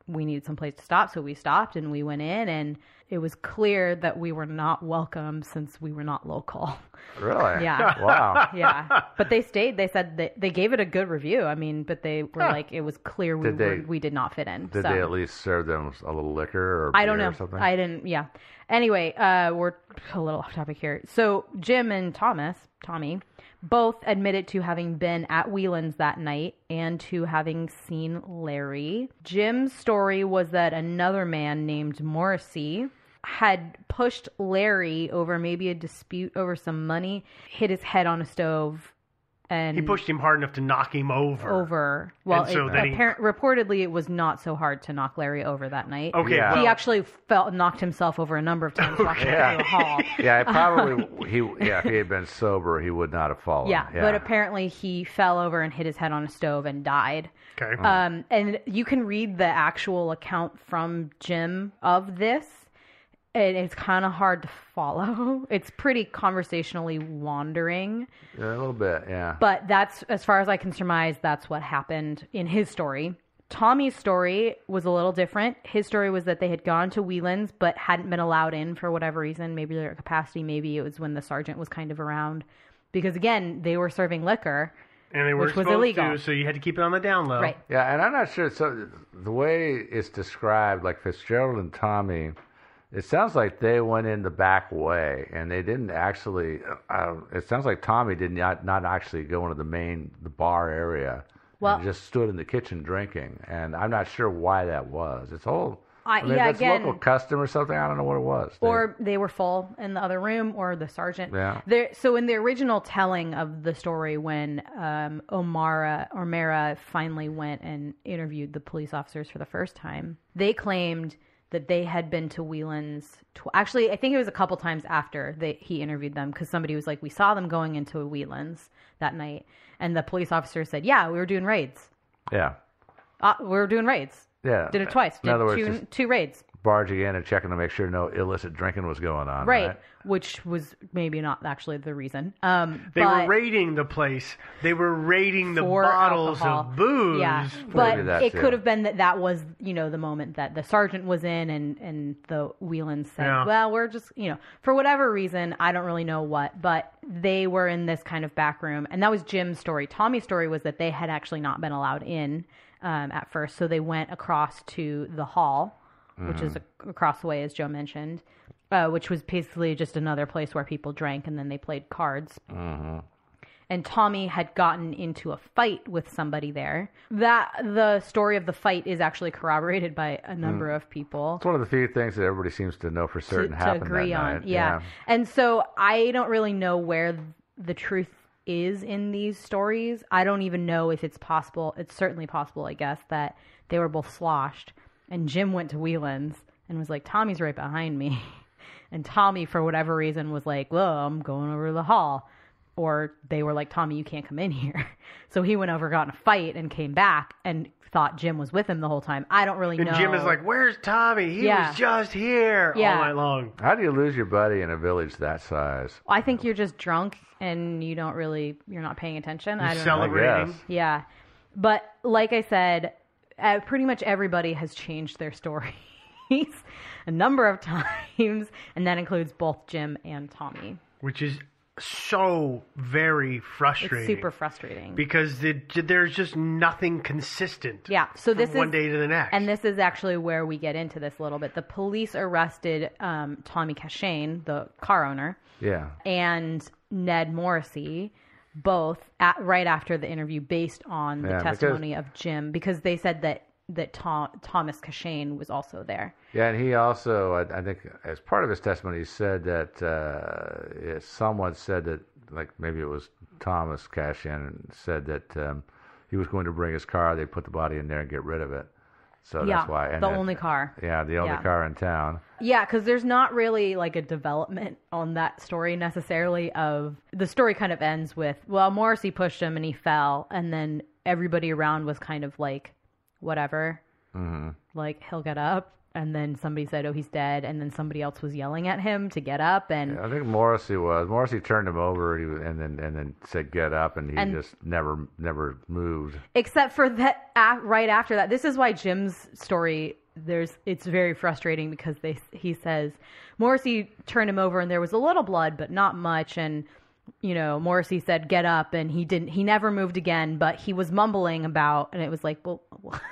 we needed some place to stop. So we stopped and we went in, and it was clear that we were not welcome since we were not local. Really? Yeah. Wow. Yeah. But they stayed. They said that they gave it a good review. I mean, but they were like, it was clear we Did they- were, we did not fit in. Did so. they at least serve them a little liquor or I don't beer know. or something? I didn't. Yeah. Anyway, uh, we're a little off topic here. So Jim and Thomas, Tommy, both admitted to having been at Whelan's that night and to having seen Larry. Jim's story was that another man named Morrissey had pushed Larry over maybe a dispute over some money, hit his head on a stove, and He pushed him hard enough to knock him over. over. Well, And so it, then he- appar- reportedly, it was not so hard to knock Larry over that night. Okay, Yeah. well, He actually felt knocked himself over a number of times walking Yeah. through the hall. Yeah, it probably he yeah, if he had been sober, he would not have fallen. Yeah, but apparently he fell over and hit his head on a stove and died. okay. Um, and you can read the actual account from Jim of this, and it's kind of hard to follow. It's pretty conversationally wandering, Yeah, a little bit, yeah. but that's, as far as I can surmise, that's what happened in his story. Tommy's story was a little different. His story was that they had gone to Whelan's but hadn't been allowed in for whatever reason. Maybe their capacity, maybe it was when the sergeant was kind of around. Because, again, they were serving liquor. and they were which was supposed illegal. to, so you had to keep it on the down low. Right. Yeah, and I'm not sure. So the way it's described, like Fitzgerald and Tommy, it sounds like they went in the back way, and they didn't actually. Uh, it sounds like Tommy did not not actually go into the main the bar area. Well- and just stood in the kitchen drinking, and I'm not sure why that was. It's all. I- I mean, yeah, that's again- local custom or something. I don't know what it was. They- Or they were full in the other room, or the sergeant. Yeah. There, so in the original telling of the story, when um, Omara or Mara finally went and interviewed the police officers for the first time, they claimed that they had been to Whelan's. Tw- Actually, I think it was a couple times after they, he interviewed them, because somebody was like, "We saw them going into Whelan's that night," and the police officer said, "Yeah, we were doing raids. yeah, Uh, we were doing raids. yeah. Did it twice. In Did other words, two, just two raids." barging in and checking to make sure no illicit drinking was going on. Right, Right. which was maybe not actually the reason. Um, They but were raiding the place. They were raiding the for bottles alcohol. of booze. Yeah, Maybe but that it too. could have been that that was, you know, the moment that the sergeant was in, and, and the Whelan said, Yeah. well, we're just, you know, for whatever reason, I don't really know what, but they were in this kind of back room. And that was Jim's story. Tommy's story was that they had actually not been allowed in um, at first. So they went across to the hall, which is a- across the way, as Joe mentioned, uh, which was basically just another place where people drank and then they played cards. And Tommy had gotten into a fight with somebody there. That the story of the fight is actually corroborated by a number of people. It's one of the few things that everybody seems to know for To, certain to happened agree that on, night. yeah. And so I don't really know where the truth is in these stories. I don't even know if it's possible. It's certainly possible, I guess, that they were both sloshed. And Jim went to Whelan's and was like, Tommy's right behind me. And Tommy, for whatever reason, was like, well, I'm going over to the hall. Or they were like, Tommy, you can't come in here. So he went over, got in a fight, and came back and thought Jim was with him the whole time. I don't really And know. Jim is like, "Where's Tommy? He Yeah. was just here Yeah. all night long." How do you lose your buddy in a village that size? I think you're just drunk and you don't really, you're not paying attention. I don't know. Celebrating. guess. Yeah. But like I said, uh, pretty much everybody has changed their stories a number of times, and that includes both Jim and Tommy. Which is so very frustrating. It's super frustrating. because the, there's just nothing consistent. Yeah, so from this one is day to the next. And this is actually where we get into this a little bit. The police arrested um, Tommy Cashane, the car owner, Yeah. and Ned Morrissey, both at, right after the interview, based on the Yeah, because- testimony of Jim, because they said that that Tom, Thomas Cashane was also there. Yeah, and he also, I, I think, as part of his testimony, he said that uh, someone said that, like maybe it was Thomas Cashin, said that um, he was going to bring his car. They put the body in there and get rid of it. So yeah, that's why. And the then- only car. Yeah, the only Yeah. car in town. Yeah, because there's not really like a development on that story necessarily. Of the story kind of ends with, well, Morrissey pushed him and he fell, and then everybody around was kind of like, whatever, Mm-hmm. like he'll get up. and then somebody said, oh, he's dead, and then somebody else was yelling at him to get up, and Yeah, I think Morrissey was. Morrissey turned him over and, he, and then and then said, get up, and he And- just never never moved. except for that a right after that. This is why Jim's story, there's it's very frustrating because they he says Morrissey turned him over and there was a little blood but not much, and you know Morrissey said get up and he didn't he never moved again, but he was mumbling about, and it was like, well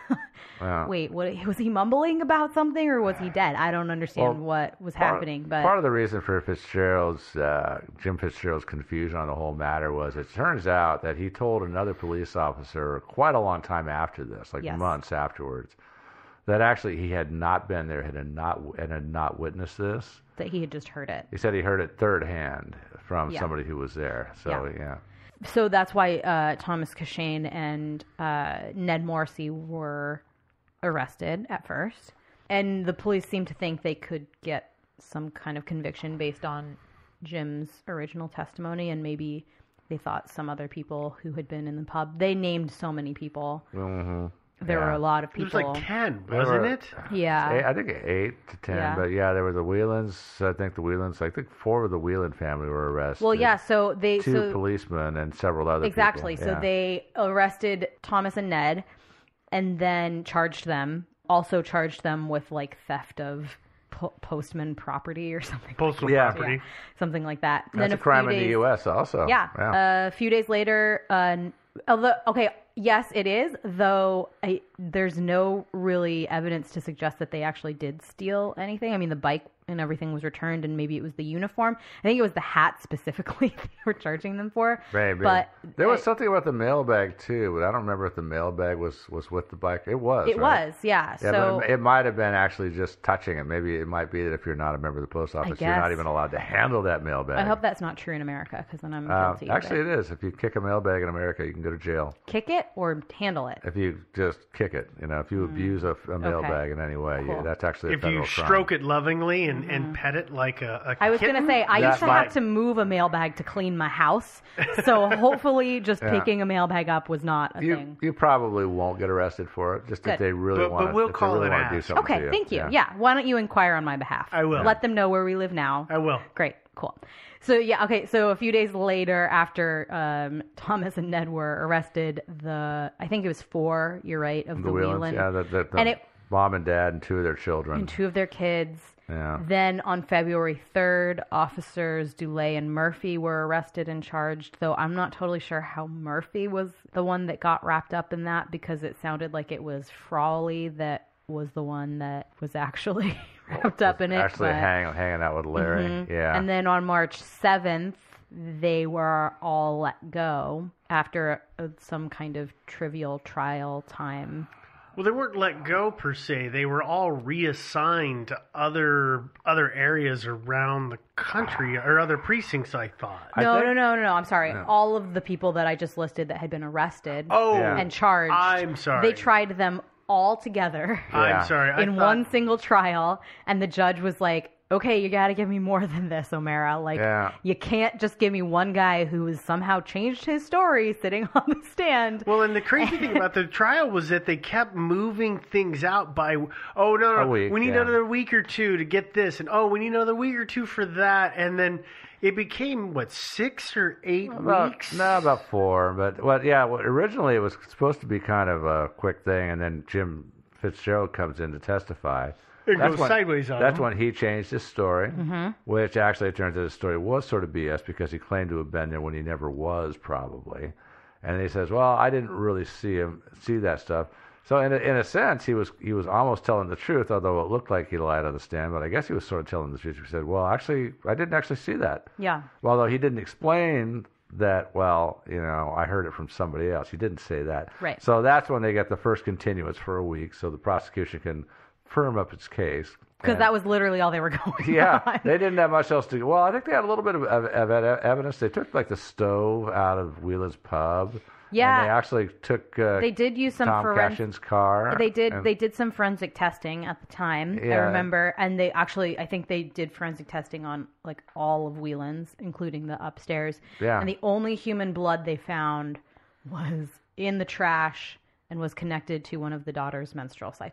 Yeah. wait, what was he mumbling about something or was he dead? I don't understand Well, what was Part- happening, but part of the reason for Fitzgerald's uh, Jim Fitzgerald's confusion on the whole matter was it turns out that he told another police officer quite a long time after this, like Yes. months afterwards, that actually he had not been there, had not and had not witnessed this. that he had just heard it. He said he heard it third hand from Yeah. somebody who was there. So Yeah. yeah. So that's why uh, Thomas Cashane and uh, Ned Morrissey were arrested at first. And the police seemed to think they could get some kind of conviction based on Jim's original testimony, and maybe they thought some other people who had been in the pub. They named so many people. Mm-hmm. There Yeah. were a lot of It was people. like ten, There wasn't were- it? Yeah. Eight, I think eight to ten, Yeah. but yeah, there were the Whelans. I think the Whelans. I think four of the Whelan family were arrested. Well, yeah, so they... two so, policemen and several other Exactly. people. So Yeah. they arrested Thomas and Ned and then charged them, also charged them with like theft of po- postman property or something. Postal Yeah. property. Yeah, something like that. And That's then a crime few in the days- U S also. Yeah. yeah. Uh, a few days later, uh, although, okay, yes, it is, though I, there's no really evidence to suggest that they actually did steal anything. I mean, the bike and everything was returned, and maybe it was the uniform. I think it was the hat specifically they were charging them for. Maybe. But there was it- something about the mailbag too, but I don't remember if the mailbag was, was with the bike. It was. It right? was, yeah. Yeah, so but it, it might have been actually just touching it. Maybe it might be that if you're not a member of the post office, you're not guess. even allowed to handle that mailbag. I hope that's not true in America, because then I'm Uh, guilty. of actually, it. it is. If you kick a mailbag in America, you can go to jail. Kick it or handle it. If you just kick it, you know, if you abuse a, a mailbag in any way, Cool. you, that's actually a If federal you crime. stroke it lovingly and, and pet it like a, a I was going to kitten, say, I That used to might- have to move a mailbag to clean my house. So hopefully just Yeah. picking a mailbag up was not a You, thing. you probably won't get arrested for it, just Good. if they really But- want but we'll if call they really it want to do ask. something to Okay, you. thank you. Yeah. Why don't you inquire on my behalf? I will. Let them know where we live now. I will. Great, cool. So yeah, okay. So a few days later, after um, Thomas and Ned were arrested, the I think it was four. You're right, of the, The Whelans, Whelan, yeah, the, the, the and it mom and dad and two of their children. and two of their kids. Yeah. Then on February third, officers Dulé and Murphy were arrested and charged, though I'm not totally sure how Murphy was the one that got wrapped up in that, because it sounded like it was Frawley that was the one that was actually wrapped up in it. Actually but- hang, hanging out with Larry. Mhm. Yeah. And then on March seventh, they were all let go after uh, some kind of trivial trial time. Well, they weren't let go per se. They were all reassigned to other other areas around the country or other precincts, I thought. I No, think- no, no, no, no. I'm sorry. No. All of the people that I just listed that had been arrested Oh, Yeah. and charged. I'm sorry. They tried them all together Yeah. I'm sorry. I in thought- one single trial, and the judge was like, okay, you got to give me more than this, O'Mara. Like, Yeah. you can't just give me one guy who has somehow changed his story sitting on the stand. Well, and the crazy thing about the trial was that they kept moving things out by, oh, no, no, A week, we need yeah. another week or two to get this, and oh, we need another week or two for that, and then it became, what, six or eight About, weeks? no, about four. But well, yeah. Well, originally, it was supposed to be kind of a quick thing, and then Jim Fitzgerald comes in to testify. It That's goes when- sideways on That's him. when he changed his story, Mm-hmm. which actually it turns out his story was sort of B S because he claimed to have been there when he never was, probably. And he says, "Well, I didn't really see him see that stuff." So in a, in a sense, he was he was almost telling the truth, although it looked like he lied on the stand. But I guess he was sort of telling the truth. He said, "Well, actually, I didn't actually see that." Yeah. Although he didn't explain that, well, you know, I heard it from somebody else. He didn't say that. Right. So that's when they get the first continuance for a week, so the prosecution can firm up its case. Because And- that was literally all they were going yeah, on. they didn't have much else to do. Well, I think they had a little bit of, of, of evidence. They took like the stove out of Whelan's pub. Yeah. And they actually took uh, They did use some Tom foren- Cashin's car. They did. and- They did some forensic testing at the time. I Yeah. remember, and they actually, I think they did forensic testing on like all of Whelan's, including the upstairs. Yeah. And the only human blood they found was in the trash and was connected to one of the daughter's menstrual cycles.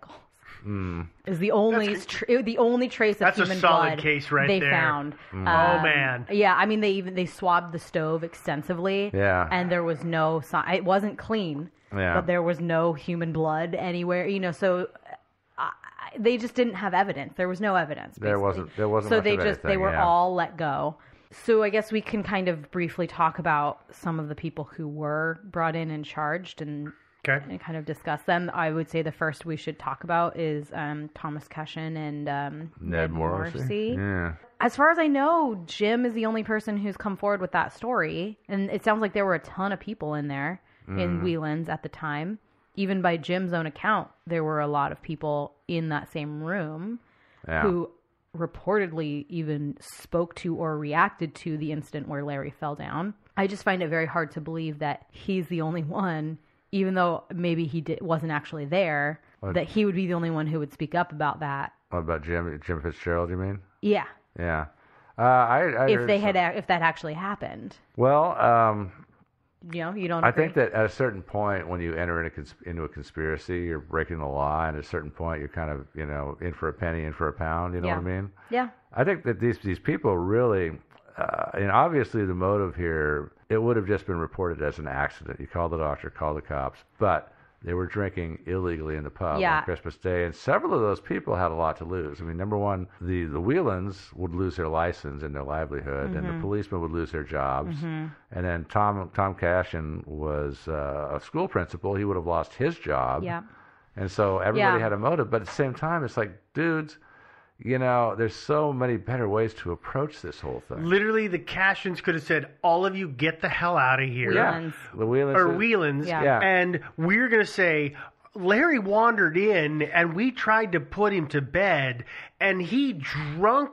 Mm. Is the only tr- the only trace of That's a human solid blood case right they there. found. Mm. Um, Oh, man. Yeah, I mean they even they swabbed the stove extensively. Yeah. And there was no sign. It wasn't clean. Yeah. But there was no human blood anywhere. You know, so uh, they just didn't have evidence. There was no evidence. Basically. There wasn't. There wasn't. So much they of just anything, they were yeah. all let go. So I guess we can kind of briefly talk about some of the people who were brought in and charged and, okay. and kind of discuss them. I would say the first we should talk about is um, Thomas Cushion and um, Ned, Ned Morrissey. Morrissey. Yeah. As far as I know, Jim is the only person who's come forward with that story. And it sounds like there were a ton of people in there mm. in Whelan's at the time. Even by Jim's own account, there were a lot of people in that same room yeah. who reportedly even spoke to or reacted to the incident where Larry fell down. I just find it very hard to believe that he's the only one, even though maybe he did, wasn't actually there, what? that he would be the only one who would speak up about that. What about Jim Jim Fitzgerald, you mean? Yeah. Yeah. Uh, I, I if they some... had, if that actually happened. Well, um, you know, you don't. I agree? think that at a certain point, when you enter into, cons- into a conspiracy, you're breaking the law, and at a certain point, you're kind of, you know, in for a penny, in for a pound. You know yeah. what I mean? Yeah. I think that these these people really, uh, and obviously the motive here, it would have just been reported as an accident. You call the doctor, call the cops, but they were drinking illegally in the pub yeah. on Christmas Day, and several of those people had a lot to lose. I mean, number one, the, the Whelans would lose their license and their livelihood, mm-hmm. and the policemen would lose their jobs. Mm-hmm. And then Tom Tom Cashin was uh, a school principal. He would have lost his job. Yeah. And so everybody yeah. had a motive, but at the same time, it's like, dudes, you know, there's so many better ways to approach this whole thing. Literally, the Cashins could have said, all of you get the hell out of here. Whelans. Yeah. The Whelans. Or Whelans. Yeah. yeah. And we're going to say, Larry wandered in and we tried to put him to bed, and he drunk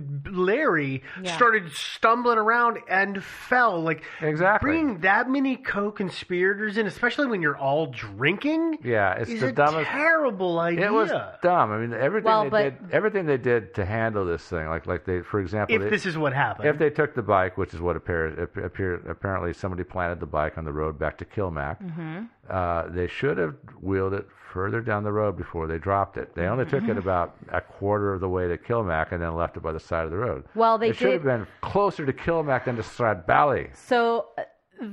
Larry yeah. started stumbling around and fell. Like, exactly. bringing that many co-conspirators in, especially when you're all drinking, yeah, it's is the a dumbest. terrible idea. It was dumb. I mean, everything well, they but, did, everything they did to handle this thing, like like they, for example, if they, this is what happened, if they took the bike, which is what appears, appear, apparently somebody planted the bike on the road back to Kilmac, mm-hmm. uh, they should have wheeled it further down the road before they dropped it. They only took it about a quarter of the way to Kilmac and then left it by the side of the road. Well, they it should did... have been closer to Kilmac than to Stradbally. So uh,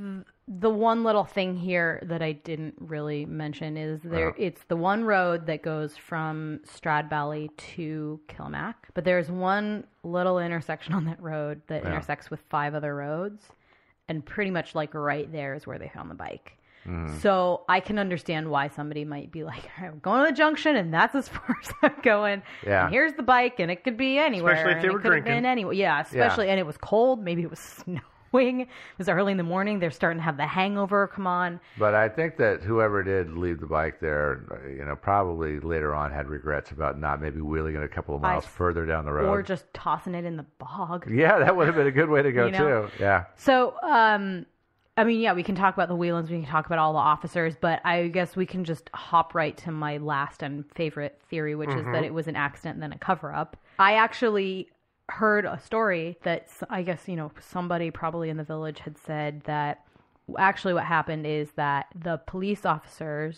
the one little thing here that I didn't really mention is there. Uh-huh. It's the one road that goes from Stradbally to Kilmac, but there's one little intersection on that road that yeah. intersects with five other roads, and pretty much like right there is where they found the bike. Mm. So I can understand why somebody might be like, all right, we're going to the junction, and that's as far as I'm going. Yeah. And here's the bike, and it could be anywhere. Especially if they and were it could drinking. Have been anywhere. Yeah, especially, yeah. and it was cold. Maybe it was snowing. It was early in the morning. They're starting to have the hangover come on. But I think that whoever did leave the bike there, you know, probably later on had regrets about not maybe wheeling it a couple of miles I, further down the road. Or just tossing it in the bog. Yeah, that would have been a good way to go, you know? too. Yeah. So, um... I mean, yeah, we can talk about the Whelans, we can talk about all the officers, but I guess we can just hop right to my last and favorite theory, which mm-hmm. is that it was an accident and then a cover-up. I actually heard a story that I guess, you know, somebody probably in the village had said that actually what happened is that the police officers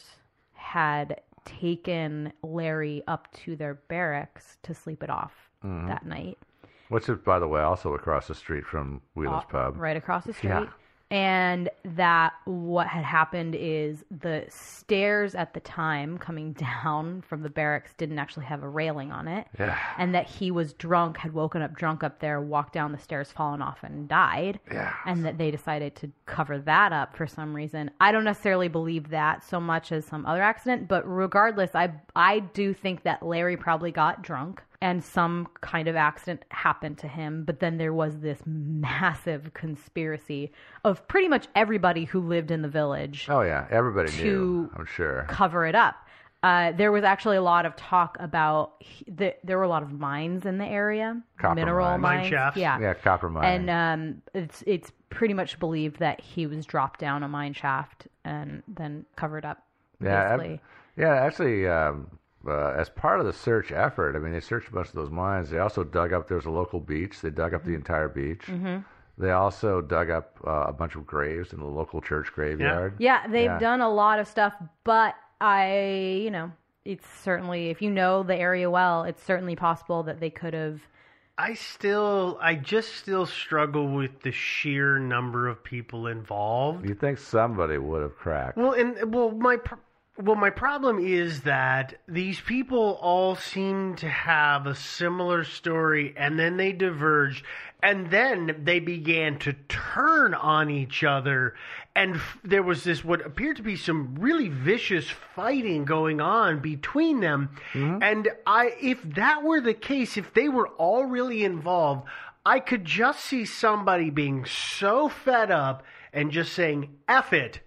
had taken Larry up to their barracks to sleep it off mm-hmm. that night. Which is, by the way, also across the street from Wheeler's uh, Pub. Right across the street. Yeah. And that what had happened is the stairs at the time coming down from the barracks didn't actually have a railing on it. Yeah. And that he was drunk, had woken up drunk up there, walked down the stairs, fallen off, and died. Yeah. And that they decided to cover that up for some reason. I don't necessarily believe that so much as some other accident, but regardless, I I do think that Larry probably got drunk and some kind of accident happened to him. But then there was this massive conspiracy of pretty much everybody who lived in the village. Oh, yeah. Everybody to knew, I'm sure. Cover it up. Uh, there was actually a lot of talk about, the, there were a lot of mines in the area. Copper mineral mines. mines. Mine shafts. Yeah. Yeah, copper mining. And um, it's, it's pretty much believed that he was dropped down a mine shaft and then covered up, yeah, basically. I, yeah, actually... Um, Uh, as part of the search effort, I mean, they searched a bunch of those mines. They also dug up, there was a local beach. They dug up mm-hmm. the entire beach. Mm-hmm. They also dug up uh, a bunch of graves in the local church graveyard. Yeah, yeah they've yeah. done a lot of stuff, but I, you know, it's certainly, if you know the area well, it's certainly possible that they could have. I still, I just still struggle with the sheer number of people involved. You think somebody would have cracked? Well, and well, my well, my problem is that these people all seem to have a similar story, and then they diverged, and then they began to turn on each other, and f- there was this what appeared to be some really vicious fighting going on between them. Mm-hmm. And I, if that were the case, if they were all really involved, I could just see somebody being so fed up and just saying, F it.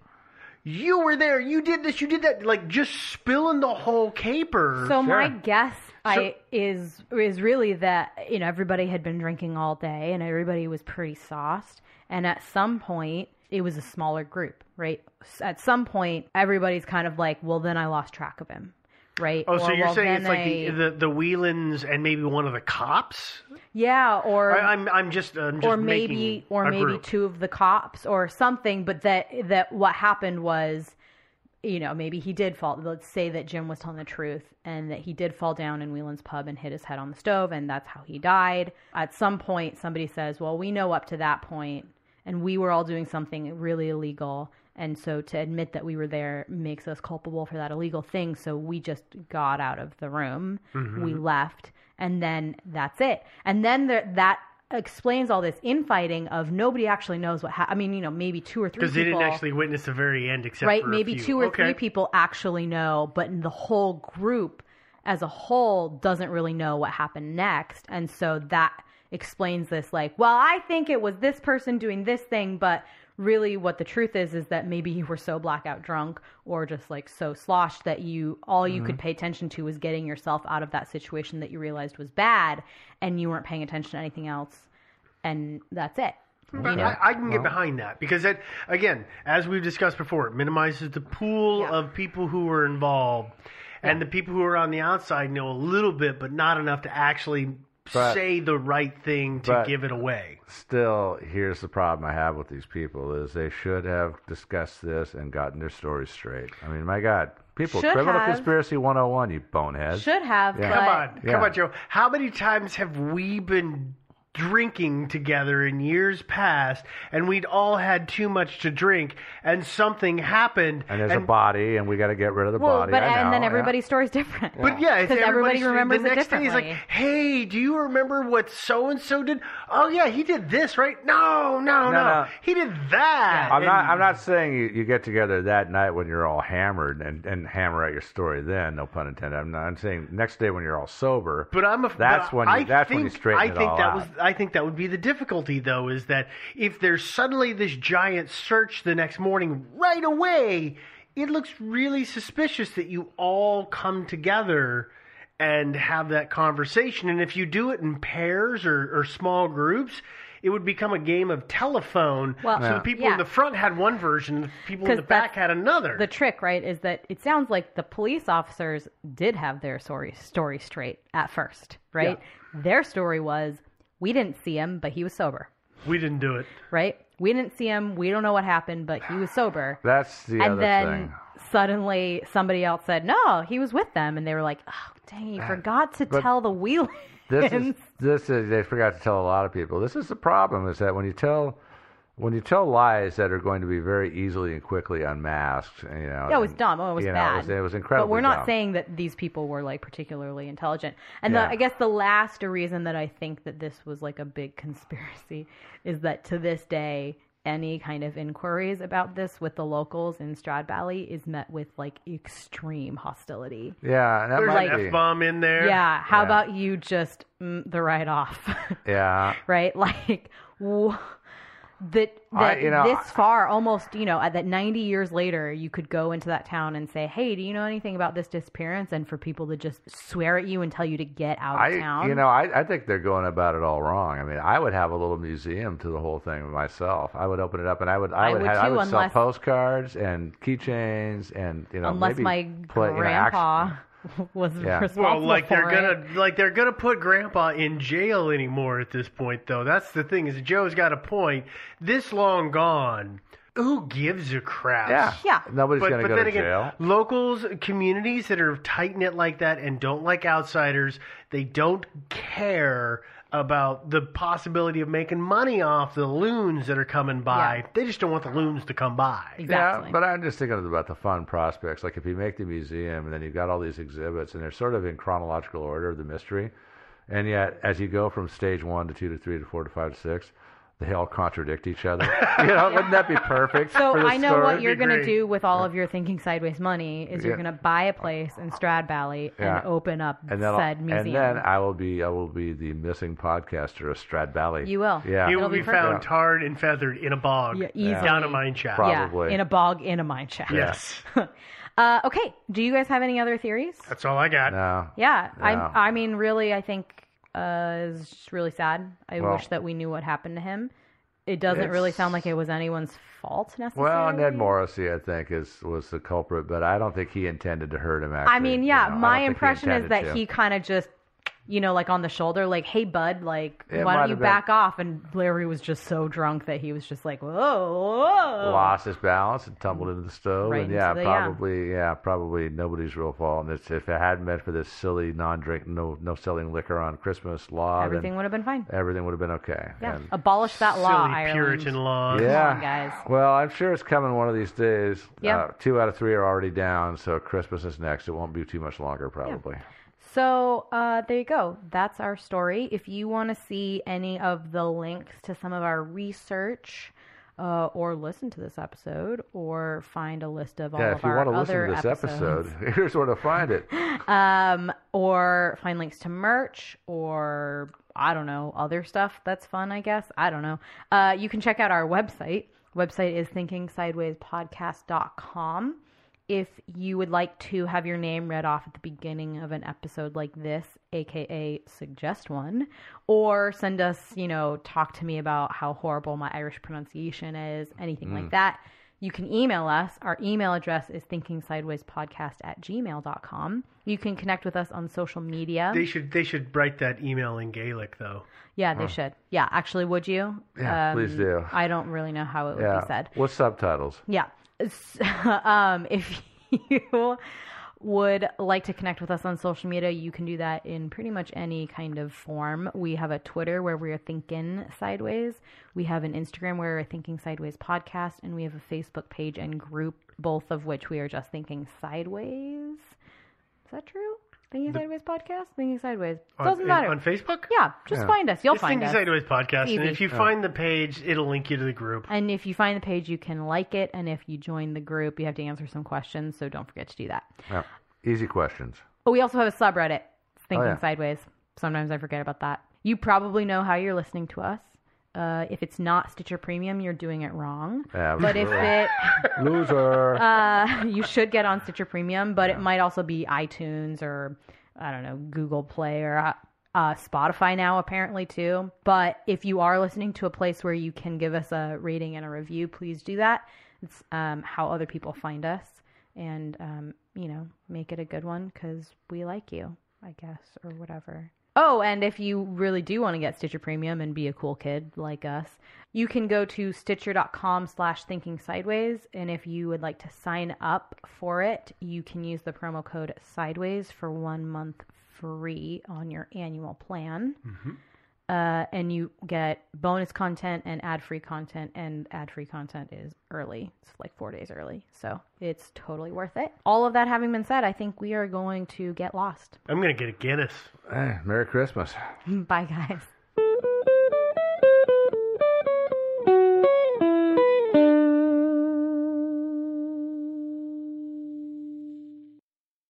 You were there. You did this. You did that. Like, just spilling the whole caper. So sure. my guess so, I, is is really that, you know, everybody had been drinking all day and everybody was pretty sauced. And at some point, it was a smaller group, right? At some point, everybody's kind of like, well, then I lost track of him, right? Oh, or, so you're well, saying it's like I... the, the the Whelans and maybe one of the cops? Yeah, or I, I'm I'm just, I'm just or maybe or maybe group. two of the cops or something. But that that what happened was, you know, maybe he did fall. Let's say that Jim was telling the truth and that he did fall down in Whelan's pub and hit his head on the stove, and that's how he died. At some point, somebody says, "Well, we know up to that point, and we were all doing something really illegal." And so to admit that we were there makes us culpable for that illegal thing. So we just got out of the room. Mm-hmm. We left. And then that's it. And then there, that explains all this infighting of nobody actually knows what happened. I mean, you know, maybe two or three people. Because they didn't actually witness the very end except right? for Maybe a few. two or okay. three people actually know. But the whole group as a whole doesn't really know what happened next. And so that explains this like, well, I think it was this person doing this thing, but really what the truth is is that maybe you were so blackout drunk or just like so sloshed that you all you mm-hmm. could pay attention to was getting yourself out of that situation that you realized was bad, and you weren't paying attention to anything else, and that's it. But you know? I, I can get behind that because that, again, as we've discussed before, it minimizes the pool yeah. of people who were involved, yeah. and the people who are on the outside know a little bit but not enough to actually But, say the right thing to give it away. Still, here's the problem I have with these people is they should have discussed this and gotten their stories straight. I mean, my God. People, should Criminal have. Conspiracy one oh one, you boneheads. Should have. Yeah. But... Come on. Yeah. Come on, Joe. How many times have we been drinking together in years past, and we'd all had too much to drink, and something happened, and there's and, a body, and we got to get rid of the well, body. But I and know, then yeah. everybody's story's different. Yeah. But yeah, because everybody remembers the it next differently. day. He's like, "Hey, do you remember what so and so did? Oh yeah, he did this, right? No, no, no, no, no. he did that." I'm and, not. I'm not saying you, you get together that night when you're all hammered and, and hammer out your story. Then, no pun intended. I'm not I'm saying next day when you're all sober. But I'm a. That's but when. I You, that's think, when you straighten I it think all that out. was. I think that would be the difficulty, though, is that if there's suddenly this giant search the next morning right away, it looks really suspicious that you all come together and have that conversation. And if you do it in pairs or, or small groups, it would become a game of telephone. Well, so yeah. the people yeah. in the front had one version, and the people in the back had another. The trick, right, is that it sounds like the police officers did have their story, story straight at first, right? Yeah. Their story was, we didn't see him, but he was sober. We didn't do it. Right? We didn't see him. We don't know what happened, but he was sober. That's the and other then thing. Suddenly somebody else said, no, he was with them. And they were like, oh, dang, you forgot to But tell the Whelans. This is this is they forgot to tell a lot of people. This is the problem: is that when you tell when you tell lies that are going to be very easily and quickly unmasked, you know, yeah, it was and, dumb. Oh, it was you know, bad. It was, it was incredibly. But we're not dumb. saying that these people were like particularly intelligent. And Yeah. the, I guess the last reason that I think that this was like a big conspiracy is that to this day, any kind of inquiries about this with the locals in Stradbally is met with like extreme hostility. Yeah, that There's might an be. F-bomb in there. Yeah, how Yeah. about you just mm, the write off? Yeah. Right? Like wh- that that I- you know, this far, almost, you know, that ninety years later, you could go into that town and say, "Hey, do you know anything about this disappearance?" And for people to just swear at you and tell you to get out of I, town. you know, I, I think they're going about it all wrong. I mean, I would have a little museum to the whole thing myself. I would open it up, and I would, I, I would, would have, I too, would unless- sell postcards and keychains, and you know, unless maybe my play, you know, grandpa action- was Yeah. responsible Well, like for they're it. gonna like they're gonna put Grandpa in jail anymore at this point, though. That's the thing, is Joe's got a point. This long gone, Who gives a crap? Yeah. Yeah. Nobody's But, going to but go then to again, jail. locals, communities that are tight-knit like that and don't like outsiders, they don't care about the possibility of making money off the loons that are coming by. Yeah. They just don't want the loons to come by. Exactly. Yeah, but I'm just thinking about the fun prospects. Like if you make the museum and then you've got all these exhibits and they're sort of in chronological order of the mystery, and yet as you go from stage one to two to three to four to five to six, they all contradict each other. You know, wouldn't that be perfect? So for the I know story? what you're Be going to great. do with all of your Thinking Sideways money is you're Yeah. going to buy a place in Strad Valley Yeah. and open up And then, said I'll, museum. and then I will be I will be the missing podcaster of Strad Valley. You will. Yeah. He will It'll be be perfect. found tarred and feathered in a bog Yeah, easily. down a mine shaft. Prob- yeah, Probably. in a bog in a mine shaft. Yes. uh, okay. Do you guys have any other theories? That's all I got. No. Yeah. No. I I mean, really, I think uh, it's just really sad. I Well- wish that we knew what happened to him. It doesn't It's- really sound like it was anyone's fault necessarily. Well, Ned Morrissey, I think, is was the culprit, but I don't think he intended to hurt him. Actually, I mean, you yeah, know, I my don't think he impression is intended that to. he kind of just, you know, like on the shoulder, like, hey, bud, like, It why might don't you have been- back off? And Larry was just so drunk that he was just like, whoa, whoa. lost his balance and tumbled into the stove, Right and yeah, into the- yeah. probably, yeah. probably nobody's real fault. And it's, if it hadn't been for this silly non-drink, no, no selling liquor on Christmas law, Everything then would have been fine. everything would have been okay. Yeah. And- Abolish that law, Silly Ireland. Puritan law. yeah, on, guys. Well, I'm sure it's coming one of these days. Yeah. Uh, two out of three are already down, so Christmas is next. It won't be too much longer, probably. So uh, there you go. That's our story. If you want to see any of the links to some of our research, uh, or listen to this episode, or find a list of all Yeah, of if you our want to listen other to this episodes, episode, here's where to find it. um, or find links to merch, or I don't know, other stuff that's fun, I guess. I don't know. Uh, you can check out our website. Website is thinking sideways podcast dot com. If you would like to have your name read off at the beginning of an episode like this, aka suggest one, or send us, you know, talk to me about how horrible my Irish pronunciation is, anything like that, you can email us. Our email address is thinkingsidewayspodcast at gmail dot com. You can connect with us on social media. They should they should write that email in Gaelic though. Yeah, they should. Yeah, actually, would you? Yeah, please do. I don't really know how it would Yeah. be said. With subtitles. Yeah. S- um, if you would like to connect with us on social media, you can do that in pretty much any kind of form. We have a Twitter where we are Thinking Sideways. We have an Instagram where we're Thinking Sideways Podcast, and we have a Facebook page and group, both of which we are just Thinking Sideways. Is that true? Thinking Sideways Podcast? Thinking Sideways. On- Doesn't in- matter. on Facebook? Yeah, just Yeah. find us. You'll It's find Thinking us. Sideways Podcast, and Easy. if you find the page, it'll link you to the group. And if you find the page, you can like it. And if you join the group, you have to answer some questions. So don't forget to do that. Yeah. Easy questions. But we also have a subreddit, Thinking Oh, yeah. Sideways. Sometimes I forget about that. You probably know how you're listening to us. Uh, if it's not Stitcher Premium, you're doing it wrong. But if Absolutely. it, Loser. uh, you should get on Stitcher Premium, but it might also be iTunes or, I don't know, Google Play or uh, uh, Spotify now, apparently, too. But if you are listening to a place where you can give us a rating and a review, please do that. It's um, how other people find us. And, um, you know, make it a good one because we like you, I guess, or whatever. Oh, and if you really do want to get Stitcher Premium and be a cool kid like us, you can go to stitcher.com slash thinking sideways. And if you would like to sign up for it, you can use the promo code sideways for one month free on your annual plan. Mm-hmm. Uh, and you get bonus content and ad-free content, and ad-free content is early. It's like four days early, so it's totally worth it. All of that having been said, I think we are going to get lost. I'm going to get a Guinness. Eh, Merry Christmas. Bye, guys.